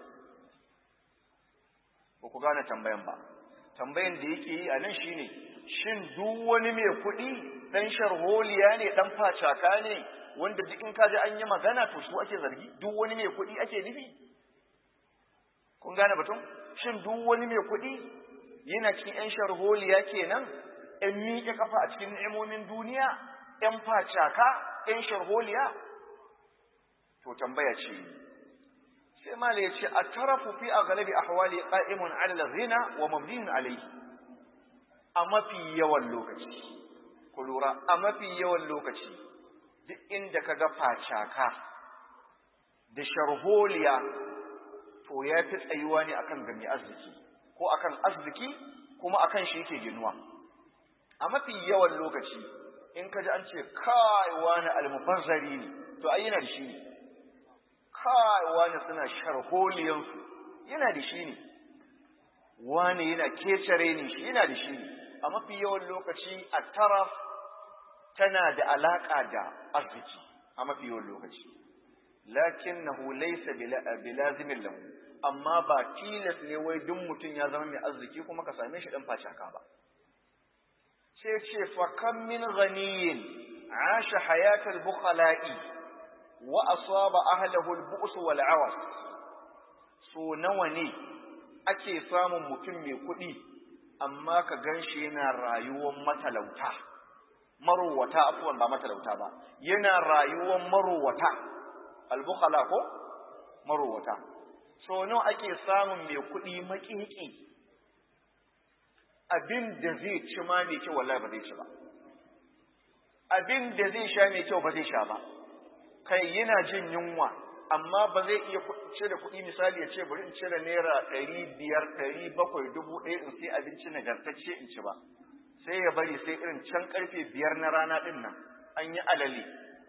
Ba ku gane tambayan ba. Tambayan da yake yi a nan shine, shin duk wani mai kuɗi ɗan sharholiya ne, ɗan facaka ne, wanda duk in kaji an yi magana to su ake zargi? Duk wani mai kuɗi ake nufi? Kun gane batun? Shin duk wani mai kuɗi yana cikin ‘yan sharholiya kenan, ‘yan miƙe kafa a cikin ni'imomin duniya, ‘yan facaka, ‘yan sharholiya? To tambaya ce. Sai mala ya ce, a tarafu fi a galabi a hawali ƙa'imun ala zina wa mabdinin alaihi. A mafi yawan lokaci, ku lura, a mafi yawan lokaci, duk inda ka ga facaka da sharholiya, to ya fi tsayuwa ne akan gami arziki, ko akan arziki kuma akan shi yake ginuwa. A mafi yawan lokaci in ka ji an ce kai wani almubazzari ne, to ai yana da shi ne. Kai wani suna sharholiyansu, yana da shi ne. Wani yana kecere ne shi, yana da shi ne. A mafi yawan lokaci a taraf tana da alaka da arziki a mafi yawan lokaci. Lakinnahu laysa bilazimin lahu, amma ba tilas ne wai duk mutum ya zama mai arziki kuma ka same shi dan facaka ba. Sai ce fa kam min ghaniyin asha hayatal bukhala'i wa asaba ahlihi al-bu's wal 'awas. So nawa ne ake samun mutum mai kuɗi amma ka ganshi yana rayuwar matalauta, marowata, afuwan ba matalauta ba, yana rayuwar marowata, al-bukhala ko marowata. So nawa ake samun mai kuɗi maƙiƙi, abin da zai ci ma mai kyau wallahi ba zai ci ba, abin da zai sha mai kyau ba zai sha ba, kai yana jin yunwa amma ba zai iya cire kuɗi misali ya ce bari in cire naira ɗari biyar ɗari bakwai dubu ɗaya in sai abinci nagartacce in ci ba, sai ya bari sai irin can karfe biyar na rana ɗin nan an yi alale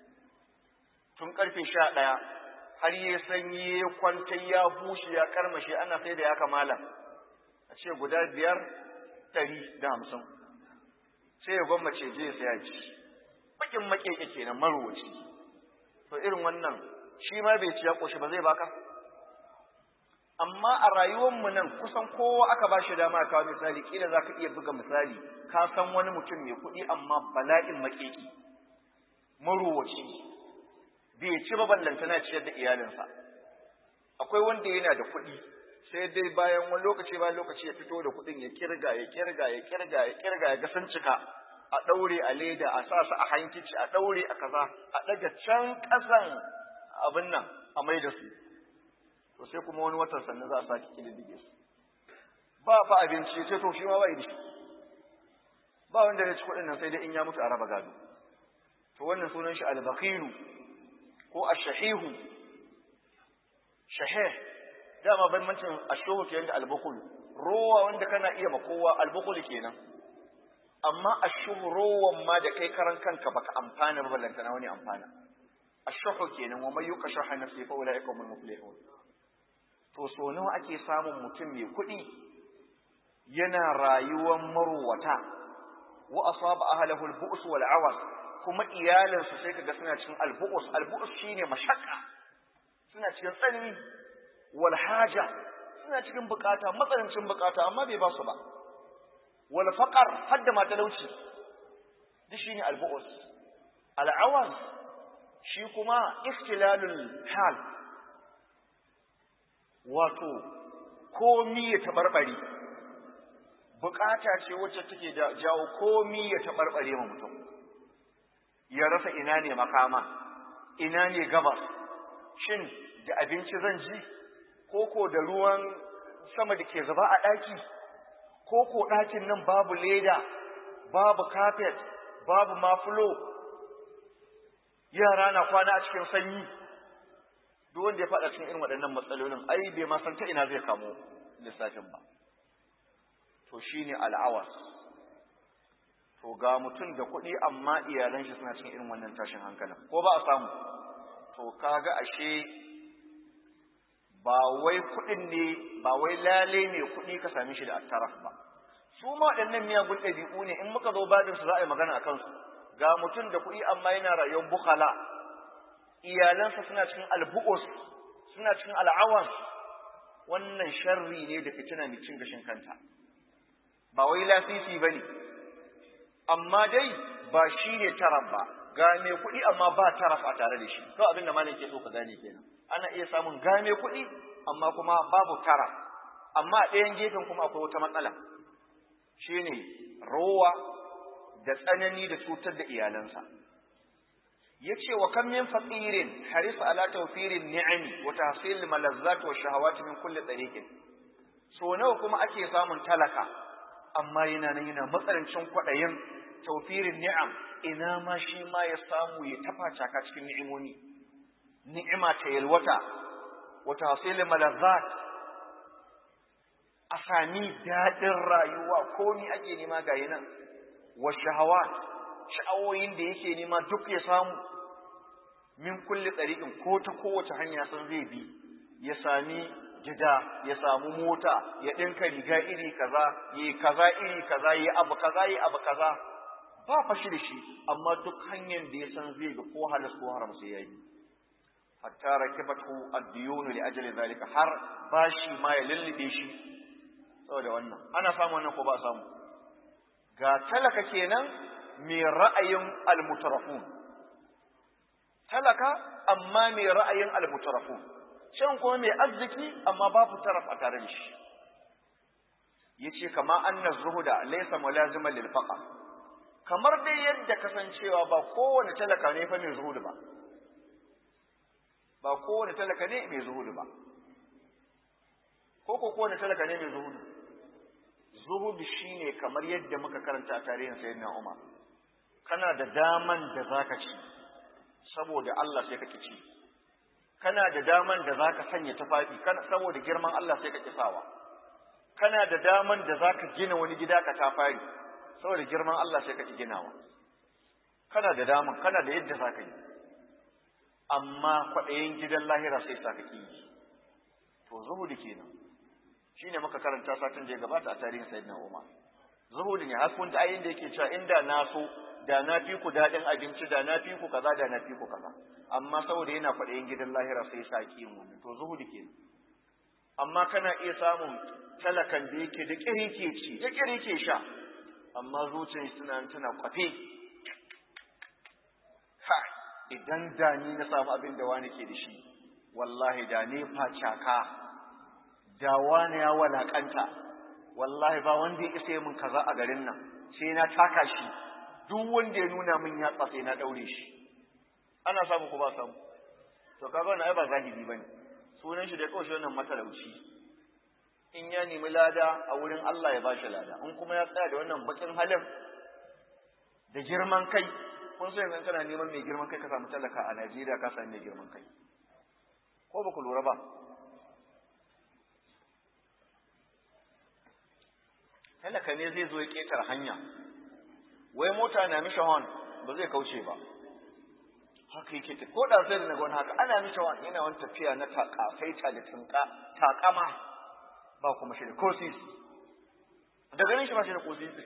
tun karfe sha ɗaya har ya sanyi ya kwanta ya bushe ya karmashe ana sai da ya kamala a ce guda biyar ɗari da hamsin, sai ya gwammace je ya saya ci, bakin makeke kenan marowaci. To irin wannan shi ma bai ci ya ƙoshi ba zai baka? Amma a rayuwarmu nan kusan kowa aka ba shi dama kawo misali, kila za ka iya buga misali, ka san wani mutum mai kuɗi amma bala'in makeki, marowaci, bai ci ba ballantana ciyar da iyalinsa. Akwai wanda yana da kuɗi, sai dai bayan wani lokaci bayan lokaci ya fito da kuɗin ya kirga ya kirga ya kirga ya kirga ya ga sun cika, a ɗaure a leda, a sa su a hankici, a ɗaure a kaza, a ɗaga can ƙasan abin nan a mai da su. To sai kuma wani watan sannan za a sake ƙididdige su. Ba fa abinci sai to shi ma bai da shi. Ba wanda ya ci kuɗin nan sai dai in ya mutu a raba gado. To wannan sunan shi al-baqilu ko ash-shahihu. Shahih dama bambancin ash-shuhu kenan da al-bukhul. Rowa wanda kana iya ma kowa al-bukhul kenan. Amma ash-shuhu rowan ma da kai karan kanka baka amfana ba ballantana wani amfana. Ash-shuhu kenan wa may yuqashaha nafsi fa ulaika humul muflihun. To so nawa ake samun mutum mai kuɗi yana rayuwar marowata wa asaba ahlihi al-bu's wal 'awas, kuma iyalansu sai kaga suna cikin al-bu's. Al-bu's shine mashakka, suna cikin tsanani, wal haja suna cikin bukata, matsanancin bukata, amma bai ba su ba, wal faqar hadda ma talauci, duk shine al-bu's. Al-'awas shi kuma ikhtilalul hal wato komi ya tabarbare bukata ce wacce take jawo komi ya tabarbare ma mutum ya rasa ina ne makama ina ne gabas shin da abinci zan ji koko da ruwan sama da ke zuba a ɗaki koko ɗakin nan babu leda babu carpet babu mafulo yara na kwana a cikin sanyi duk wanda ya faɗa cikin irin waɗannan matsalolin ai bai ma san ta ina zai kamo lissafin ba to shine al'awas to ga mutum da kuɗi amma iyalan shi suna cikin irin wannan tashin hankalin ko ba a samu to kaga ashe ba wai kuɗin ne ba wai lale ne kuɗi ka same shi da attaraf ba su ma waɗannan miyagun ɗabi'u ne in muka zo babin su za a yi magana a kansu ga mutum da kuɗi amma yana rayuwar bukhala iyalansa suna cikin albu'us suna cikin al'awas wannan sharri ne da fitina mai cin gashin kanta ba wai lasisi ba ne amma dai ba shi ne taraf ba ga mai kuɗi amma ba taraf a tare da shi to abin da malam ke so ka gane kenan ana iya samun ga mai kuɗi amma kuma babu taraf amma a ɗayan gefen kuma akwai wata matsala shine rowa da tsanani da cutar da iyalansa yace wa kam min faqirin haris ala tawfirin ni'ami wa tahsil malazzat wa shahawat min kulli tariqin so nawa kuma ake samun talaka amma yana nan yana matsarancin kwadayin tawfirin ni'am ina ma shi ma ya samu ya tafa caka cikin ni'imomi ni'ima ta yalwata wa tahsil malazzat a sami daɗin rayuwa komi ake nema ga nan wa shahawat sha'awoyin da yake nema duk ya samu min kulli tsariƙin ko ta kowace hanya sun zai bi ya sami gida ya samu mota ya ɗinka riga iri kaza yi kaza iri kaza yi abu kaza yi abu kaza ba fashi da shi amma duk hanyar da ya san zai ga ko halas ko haram sai yayi hatta rakibatu ad-diyun li ajli zalika har bashi ma ya lullube shi saboda wannan ana samu wannan ko ba samu ga talaka kenan mai ra'ayin al-mutarafun talaka amma mai ra'ayin al-mutarafun shan kuma mai arziki amma babu taraf a tare da shi yace kama anna zuhuda laysa mulaziman lil faqa kamar dai yadda kasancewa ba kowane talaka ne fa mai zuhudu ba ba kowane talaka ne mai zuhudu ba ko ko kowane talaka ne mai zuhudu zuhudu shine kamar yadda muka karanta a tarihin sayyidina Umar kana da daman da zaka ci saboda Allah sai ka ci kana da daman da zaka sanya tufafi kana saboda girman Allah sai ka kisawa kana da daman da zaka gina wani gida ka tafari saboda girman Allah sai ka ki ginawa kana da daman kana da yadda zaka yi amma kwaɗayin gidan lahira sai sa ka ki to zuhudu kenan shine muka karanta satin da ya gabata a tarihin sayyidina Umar zuhudu ne har kun da ayin da yake cewa inda na so da na fi ku daɗin abinci da na fi ku kaza da na fi ku kaza amma saboda yana kwaɗayin gidan lahira sai sa ki yin wannan to zuhudu kenan amma kana iya samun talakan da yake da ƙiri ke ci da ƙiri ke sha amma zuciyar shi tana tana kwafe ha idan da ni na samu abin da wani ke da shi wallahi da ne facaka da wani ya walakanta wallahi ba wanda ya isa min kaza a garin nan sai na taka shi duk wanda ya nuna min ya tsafe na daure shi ana samu ko ba samu to kaga wannan ai ba zahiri bane sunan shi da kawai shi wannan matalauci in ya nemi lada a wurin Allah ya bashi lada in kuma ya tsaya da wannan bakin halin da girman kai kun so yanzu kana neman mai girman kai ka samu talaka a Najeriya ka samu mai girman kai ko ba ku lura ba talaka ne zai zo ya ketar hanya wai mota na mishi hon ba zai kauce ba haka yake ta ko da sai da naga wani haka ana mishi hon yana wani tafiya na takasaita da tunka takama ba kuma shi da kosisi da ganin shi ba shi da kosisi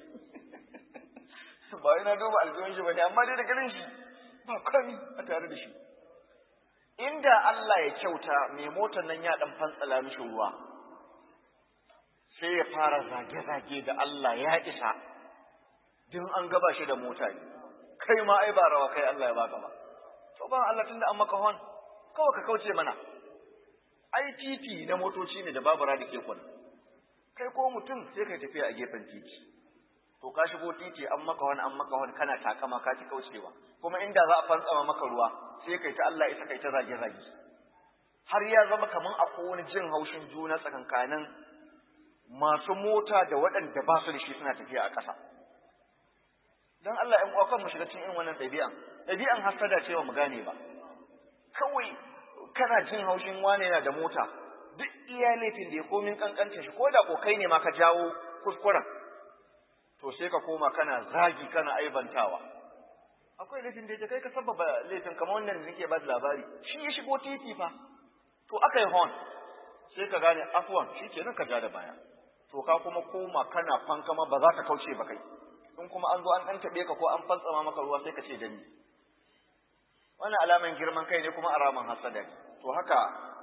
ba yana duba aljihun shi bane amma dai da ganin shi ba kami a tare da shi inda Allah ya kyauta mai motar nan ya dan fantsala mishi ruwa sai ya fara zage-zage da Allah ya isa din an gaba shi da mota kai ma ai ba rawa kai Allah ya baka ba to ba Allah tunda an maka hon kawai ka kauce mana ai titi na motoci ne da babura da ke kwana kai ko mutum sai kai tafiya a gefen titi to ka shigo titi an maka wani an maka wani kana takama ka ci kaucewa kuma inda za a fantsama maka ruwa sai kai ta Allah isa kai ta zage zage har ya zama kaman akwai wani jin haushin juna tsakankanin masu mota da waɗanda ba su da shi suna tafiya a ƙasa dan Allah ɗan uwa kan mu shiga cikin irin wannan ɗabi'an ɗabi'an hasada ce ba mu gane ba kawai kana jin haushin wane yana da mota duk iya laifin da ya komin kankanta shi ko da ko kai ne ma ka jawo kuskuren to sai ka koma kana zagi kana aibantawa akwai laifin da ya kai ka sababa laifin kamar wannan da nake ba da labari shi ya shigo titi fa to aka yi hon sai ka gane afwan shi kenan ka ja da baya to ka kuma koma kana fankama ba za ka kauce ba kai in kuma an zo an ɗan taɓe ka ko an fantsama maka ruwa sai ka ce da ni wannan alaman girman kai ne kuma alaman hasada ne to haka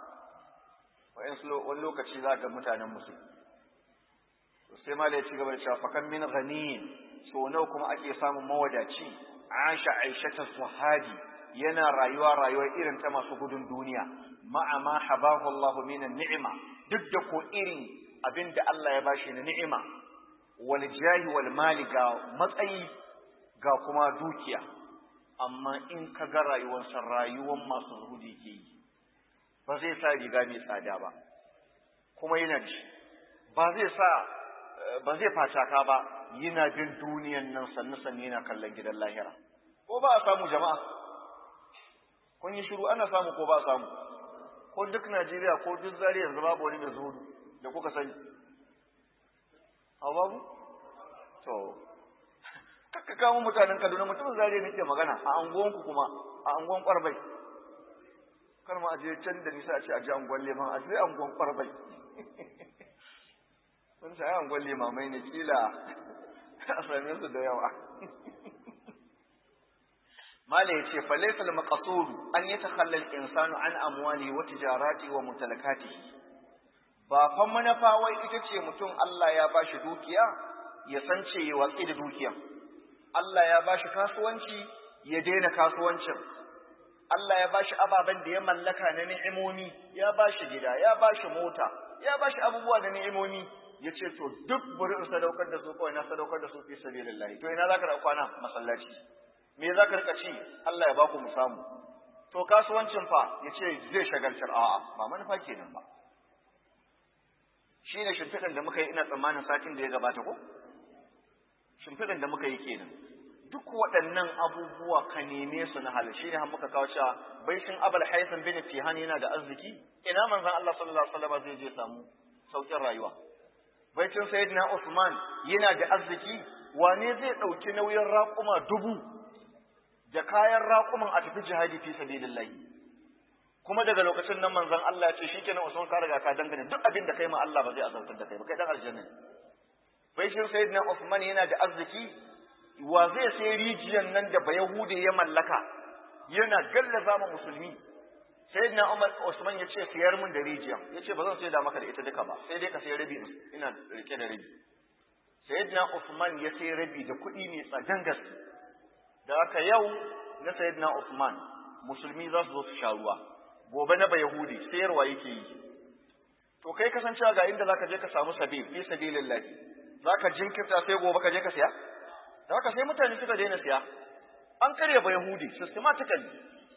wani lokaci za ga mutanen musu to sai ma da ya ci gaba da cewa fakan min ghaniyin so nawa kuma ake samun mawadaci aisha aishata zuhadi yana rayuwa rayuwar irin ta masu gudun duniya ma'a ma habahu Allah min ni'ima duk da ko irin abinda Allah ya bashi na ni'ima wal jahi wal mali ga matsayi ga kuma dukiya amma in ka ga rayuwarsa rayuwar masu zuhudi ke yi ba zai sa riga mai tsada ba kuma yana da shi ba zai sa ba zai fataka ba yana bin duniyan nan sannu sannu yana kallon gidan lahira ko ba a samu jama'a kun yi shiru ana samu ko ba a samu ko duk Najeriya ko duk Zaria yanzu babu wani mai zuhudu da kuka sani a babu to kakka kawo mutanen Kaduna mutumin Zaria nake magana a anguwanku kuma a anguwan Kwarbai kar ma aje can da nisa a ce aje anguwan Leman a je anguwan Kwarbai sun sai anguwan Lemamai ne kila a same su da yawa mala yace fa laysa al-maqsud an yatakhalla al-insanu an amwali wa tijarati wa mutalakatihi ba fa manafa wai ita ce mutum Allah ya bashi dukiya ya san ce ya watsi da dukiya Allah ya bashi kasuwanci ya daina kasuwancin Allah ya bashi ababen da ya mallaka na ni'imomi ya bashi gida ya bashi mota ya bashi abubuwa da ni'imomi yace to duk buri in sadaukar da su kawai na sadaukar da su fi sabilillah to ina zaka da kwana masallaci me zaka rika ci Allah ya baku mu samu to kasuwancin fa yace zai shagaltar a'a ba manufa kenan ba shine shimfidan da muka yi ina tsammanin satin da ya gabata ko shimfidan da muka yi kenan duk waɗannan abubuwa ka neme su na halal shine har muka kawo cewa baitin Abul Haytham bin Tihan yana da arziki ina manzon Allah sallallahu alaihi wasallam zai je samu saukin rayuwa baitin Sayyidina Usman yana da arziki wane zai dauki nauyin raƙuma dubu da kayan raƙuman a tafi jihadi fi sabilillah kuma daga lokacin nan manzon Allah ya ce shikenan Usman ka riga ka dangane duk abin da kai ma Allah ba zai azabtar da kai ba kai dan aljanna baitin Sayyidina Usman yana da arziki wa zai sai rijiyar nan da Bayahude ya mallaka yana gallaza ma musulmi sayyidina Umar Usman yace siyar mun da rijiyar yace ba zan sai da maka da ita duka ba sai dai ka sai rabi ina rike da rabi sayyidina Usman ya sai rabi da kuɗi ne tsadan gaske da haka yau na sayyidina Usman musulmi za su zo su sha ruwa gobe na Bayahude sayarwa yake yi to kai kasancewa ga inda zaka je ka samu sabil fi sabilillah zaka jinkirta sai gobe ka je ka siya da haka sai mutane suka daina siya an karya ba Yahudi systematically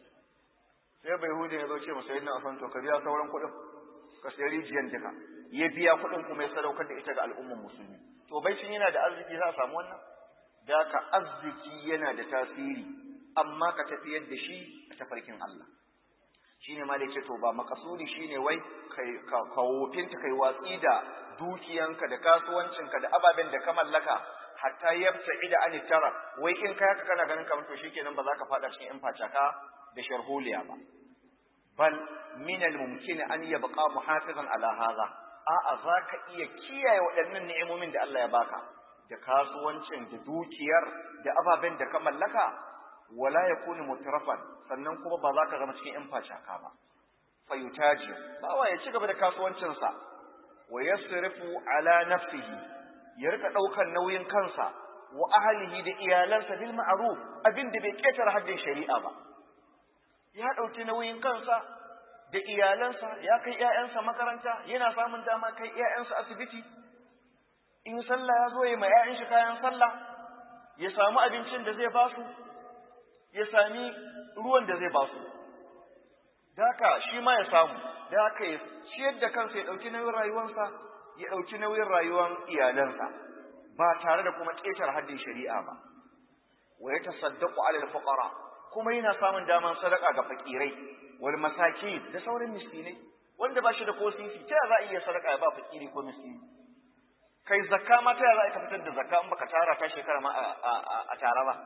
sai ba Yahudi ya zo ce masa yadda afan to ka biya sauran kuɗin ka sai rijiyan duka ya biya kuɗin kuma ya sadaukar da ita ga al'ummar musulmi to bai shin yana da arziki za a samu wannan da ka arziki yana da tasiri amma ka tafiyar da shi a tafarkin Allah shine ma da yake to ba makasudi shine wai kai ka wofinta kai watsi da dukiyanka da kasuwancinka da ababen da ka mallaka hatta yabta ida an tara wai in kai haka kana ganin kamar to shikenan ba za ka fada cikin in facaka da sharholiya ba bal min al mumkin an yabqa muhafizan ala hadha a'a za ka iya kiyaye waɗannan ni'imomin da Allah ya baka da kasuwancin da dukiyar da ababen da ka mallaka wala yakunu mutrafan sannan kuma ba za ka zama cikin in facaka ba fayutaji bawa ya ci gaba da kasuwancinsa wa yasrifu ala nafsihi ya rika ɗaukar nauyin kansa wa ahlihi da iyalansa bil ma'ruf abin da bai ketare haddin shari'a ba ya ɗauki nauyin kansa da iyalansa, ya kai ‘ya'yansa makaranta, yana samun dama kai ‘ya'yansa asibiti, in sallah ya zo ya ma ‘ya'yan shi kayan sallah, ya samu abincin da zai basu, ya sami ruwan da zai basu. Da haka shi ma ya samu, da haka ya ciyar da kansa ya ɗauki nauyin rayuwarsa, ya ɗauki nauyin rayuwar iyalansa, ba tare da kuma ƙetar haddin shari'a ba. Wa ya tasaddaqu alal fuqara, kuma yana samun daman sadaka ga fakirai wal masakin da sauran miskinai wanda ba shi da ko sisi, ta za a iya sadaka ya ba fakiri ko miskini? Kai zakka ma ta za a ka fitar da zakka in baka tara ta shekara ma a tara ba?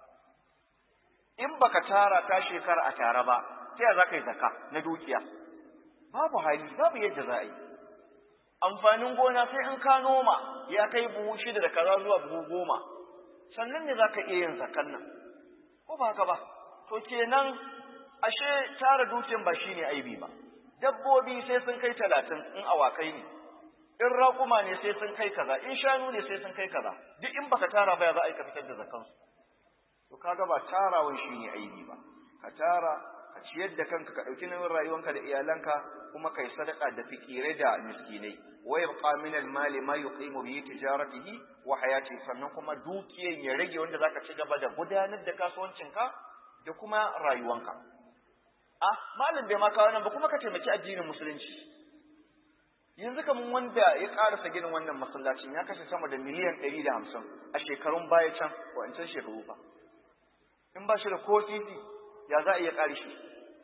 In baka tara ta shekara a tara ba, ta za ka yi zakka na dukiya? Babu hali, babu yadda za a yi. Amfanin gona sai in ka noma ya kai buhu shida da kaza zuwa buhu goma, sannan ne za ka iya yin zakkan nan, ko ba haka ba? To kenan ashe tara dukiyan ba shine aibi ba. Dabbobi sai sun kai talatin in awakai ne, in raƙuma ne sai sun kai kaza, in shanu ne sai sun kai kaza, duk in baka tara ba ya za a yi ka fitar da zakkansu. To kaga ba tarawan shine aibi ba, ka tara ka ciyar da kanka, ka ɗauki nauyin rayuwanka da iyalanka, kuma kai sadaka da fikirai da miskinai. Wa yabqa min al-mali ma yuqimu bihi tijaratihi wa hayati, sannan kuma dukiyan ya rage wanda zaka ci gaba da gudanar da kasuwancinka da kuma rayuwanka. Ah, malin bai ma kawo nan ba, kuma ka taimaki addinin musulunci. Yanzu kaman wanda ya karasa ginin wannan masallacin ya kashe sama da miliyan ɗari da hamsin a shekarun baya can, wancan shekaru fa. In ba shi da ko titi, ya za a iya ƙari shi?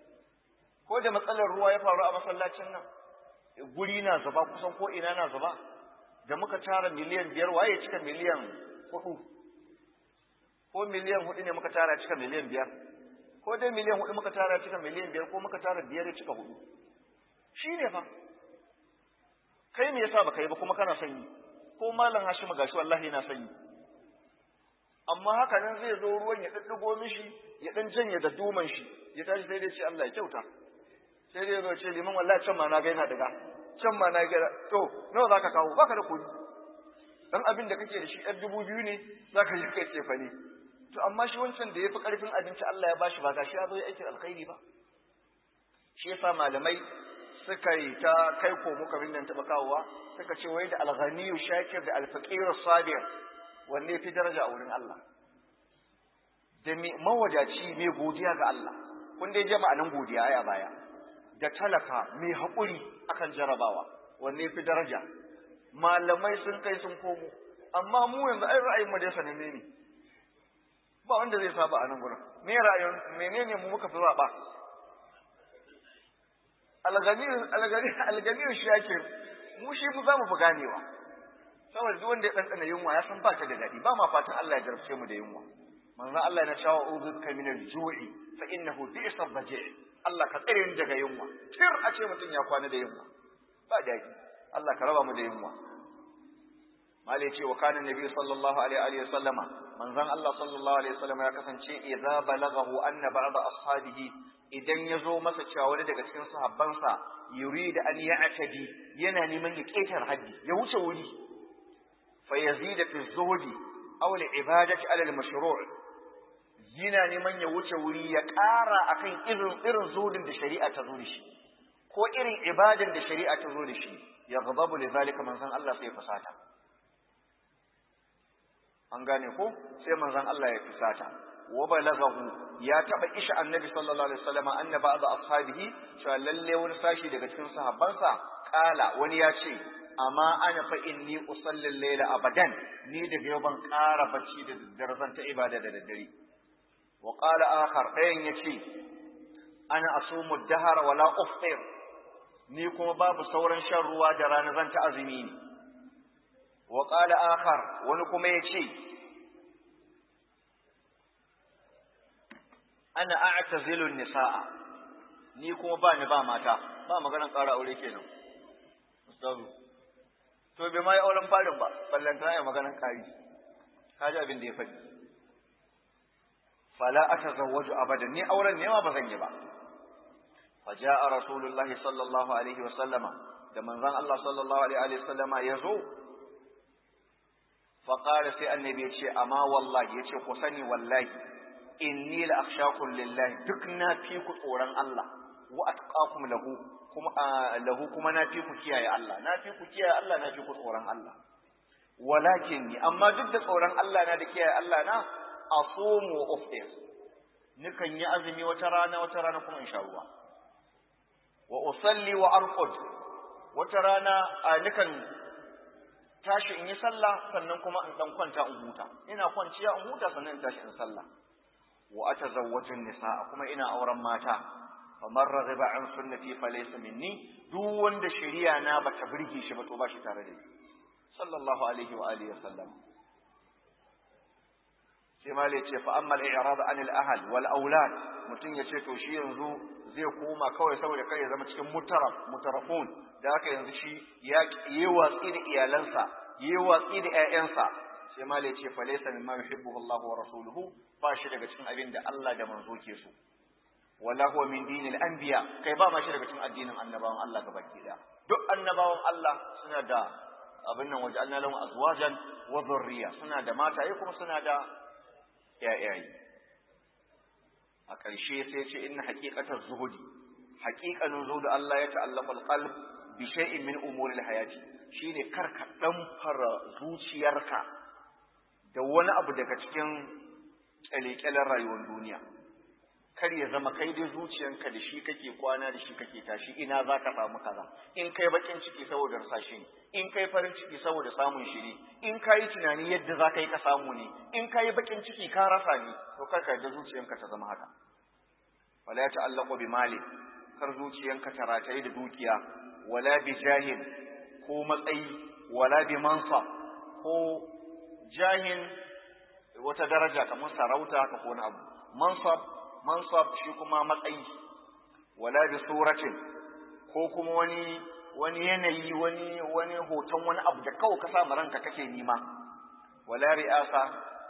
Ko da matsalar ruwa ya faru a masallacin nan, guri na zuba, kusan ko ina na zuba, da muka tara miliyan biyar, waye cika miliyan hudu? Ko miliyan hudu ne muka tara cika miliyan biyar? Ko dai miliyan hudu muka tara cika miliyan biyar, ko muka tara biyar ya cika hudu? Shi ne fa. Kai me yasa baka yi ba kuma kana sanyi? Ko malam Hashim gashi wallahi yana sanyi. Amma haka nan zai zo ruwan ya daddugo mishi, ya dan janye da duman shi, ya tashi sai dai ce Allah ya kyauta. Sai dai zo ce liman wallahi can ma na ga yana daga, can ma na ga to nawa zaka kawo? Baka da kuɗi. Dan abin da kake da shi ɗan dubu biyu ne zaka yi kai ce fa ne. To amma shi wancan da yafi karfin abinci Allah ya bashi ba gashi ya zo ya aikin alkhairi ba. Shi yasa malamai suka yi ta kai ko muka bin nan taba kawowa, suka ce wai da alghaniyu shakir da alfaqir sabir wanne fi daraja a wurin Allah? Da mawadaci mai godiya ga Allah, kun dai jama'a nan godiya a baya, da talaka mai haƙuri akan jarabawa, wanne fi daraja? Malamai sun kai sun komo, amma mu yanzu ai ra'ayin mu dai sananne ne, ba wanda zai saba a nan gurin. Me ra'ayin, menene mu muka fi zaɓa? Alganiyu shakir, mu shi mu za mu fi ganewa. Saboda duk wanda ya ɗanɗana yunwa ya san ba ta da daɗi, ba ma fatan Allah ya jarabce mu da yunwa. Manzon Allah na cewa uzuka min al-ju'i fa innahu bi'sa baji'. Allah ka tsare ni daga yunwa. Tir a ce mutum ya kwana da yunwa. Ba daɗi. Allah ka raba mu da yunwa. Malai ce wa kana nabi sallallahu alaihi wa sallama, manzon Allah sallallahu alaihi wa sallama ya kasance idza balaghahu anna ba'd ashabihi, idan ya zo masa cewa wani daga cikin sahabbansa yuridu an ya'tadi, yana neman ya ƙetar haddi, ya wuce wuri. فيزيد في الزهد أو العبادة على المشروع، yana neman ya wuce wuri ya ƙara akan irin irin zuhudin da shari'a ta zo da shi, ko irin ibadan da shari'a ta zo da shi, ya ghadabu li zalika, manzon Allah sai fusata. An gane ko? Sai manzon Allah ya fusata. Wa balaghahu, ya taba isha annabi sallallahu alaihi wasallam anna ba'd ashabihi, cewa lalle wani sashi daga cikin sahabbansa kala, wani ya ce amma ana fa inni usalli layla abadan, ni daga yau ban ƙara bacci da daddare, zan ta ibada da daddare. Wa qala akhar, ɗayan yace ana asumu dahara wala uftir, ni kuma babu sauran shan ruwa da rana, zan ta azumi ne. Wa qala akhar, wani kuma yace ana a'tazilu nisaa, ni kuma ba ni ba mata, ba maganar ƙara aure kenan. Ustazu to bai ma yi auren farin ba, ballanta ya maganan kari. Ka ji abin da ya faɗi. Fala atazawwaju abadan, ni auren ne ma ba zan yi ba. Fa jaa rasulullahi sallallahu alaihi wa sallama, da manzon Allah sallallahu alaihi wa sallama ya zo. Fa qala sai annabi ya ce amma wallahi, ya ce ku sani wallahi inni la akhshakum lillahi duk na fi ku tsoron Allah wa atqakum lahu kuma lahu kuma na fi ku kiyaye Allah na fi ku kiyaye Allah na fi ku tsoron Allah walakin ni amma duk da tsoron Allah na da kiyaye Allah na asumu wa uftir nikan yi azumi wata rana wata rana kuma in sha ruwa wa usalli wa arqud wata rana nikan tashi in yi sallah sannan kuma in dan kwanta in huta ina kwanciya in huta sannan in tashi in sallah wa atazawwaju nisaa kuma ina auren mata famar raghiba an sunnati falaysa minni duk wanda shari'a na bata burge shi ba to ba shi tare da ni sallallahu alaihi wa alihi wasallam sai mali ce fa amma al-i'rad an al-ahl wal aulad mutun yace to shi yanzu zai koma kawai saboda kai ya zama cikin mutaraf mutarafun da haka yanzu shi ya yi watsi da iyalansa yi watsi da ƴaƴansa sai mali ce fa laysa mimma yuhibbuhu Allah wa rasuluhu ba shi daga cikin abin da Allah da manzo ke so wala huwa min dinil anbiya kai ba ma shi daga cikin addinin annabawan Allah gabaki daya duk annabawan Allah suna da abin nan waje annalahum azwajan wa dhurriya suna da mataye kuma suna da ƴaƴaye a ƙarshe sai ce inna haqiqatar zuhudi haqiqanin zuhudu Allah ya ta'allaqu alqalb bi shay'in min umuri alhayati shine karka dan fara zuciyarka da wani abu daga cikin kyalekyalen rayuwar duniya kar ya zama kai dai zuciyanka da shi kake kwana da shi kake tashi ina za ka samu kaza in kai bakin ciki saboda rasa shi in kai farin ciki saboda samun shi ne in kai tunani yadda za ka yi ka samu ne in kai bakin ciki ka rasa ne to kar ka da zuciyanka ta zama haka wala ya ta'allaqu bi mali kar zuciyanka ta rataye da dukiya wala bi jahin ko matsayi wala bi mansa ko jahin wata daraja kamar sarauta ka ko wani abu mansab mansab shi kuma matsayi wala bi suratin ko kuma wani wani yanayi wani wani hoton wani abu da kawai ka sa ranka kake nima wala ri'asa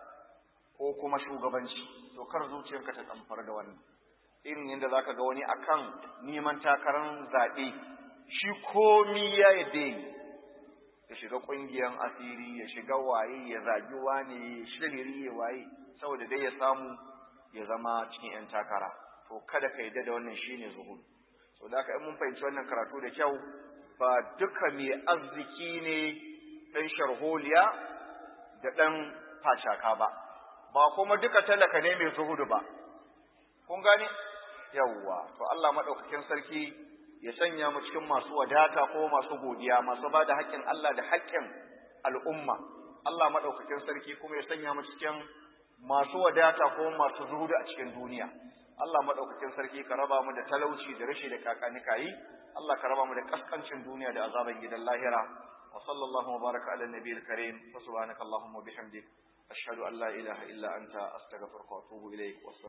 ko kuma shugabanci to kar zuciyarka ta tsamfar da wannan irin yadda zaka ga wani akan neman takarar zabe shi komi ya yadda ya shiga kungiyan asiri ya shiga waye ya zagi wani ya shiriri ya waye saboda dai ya samu ya zama cikin ‘yan takara, to kada ka yadda da wannan shi ne zuhud. So da aka yi mun fahimci wannan karatu da kyau, ba duka mai arziki ne ɗan sharholiya da ɗan fashaka ba, ba kuma duka talaka ne mai zuhudu ba. Kun gane? Yawwa, to Allah maɗaukakin sarki ya sanya mu cikin masu wadata ko masu godiya, masu ba da haƙƙin Allah da haƙƙin al'umma. Allah maɗaukakin sarki kuma ya sanya mu cikin masu wadata ko masu zuhudu a cikin duniya. Allah madaukakin sarki ka raba mu da talauci da rashi da kakanika yi. Allah ka raba mu da kaskancin duniya da azaban gidan lahira. Wa sallallahu wa baraka ala nabiyil karim. Wa subhanaka allahumma bihamdik ashhadu an la ilaha illa anta astaghfiruka wa atubu ilayk.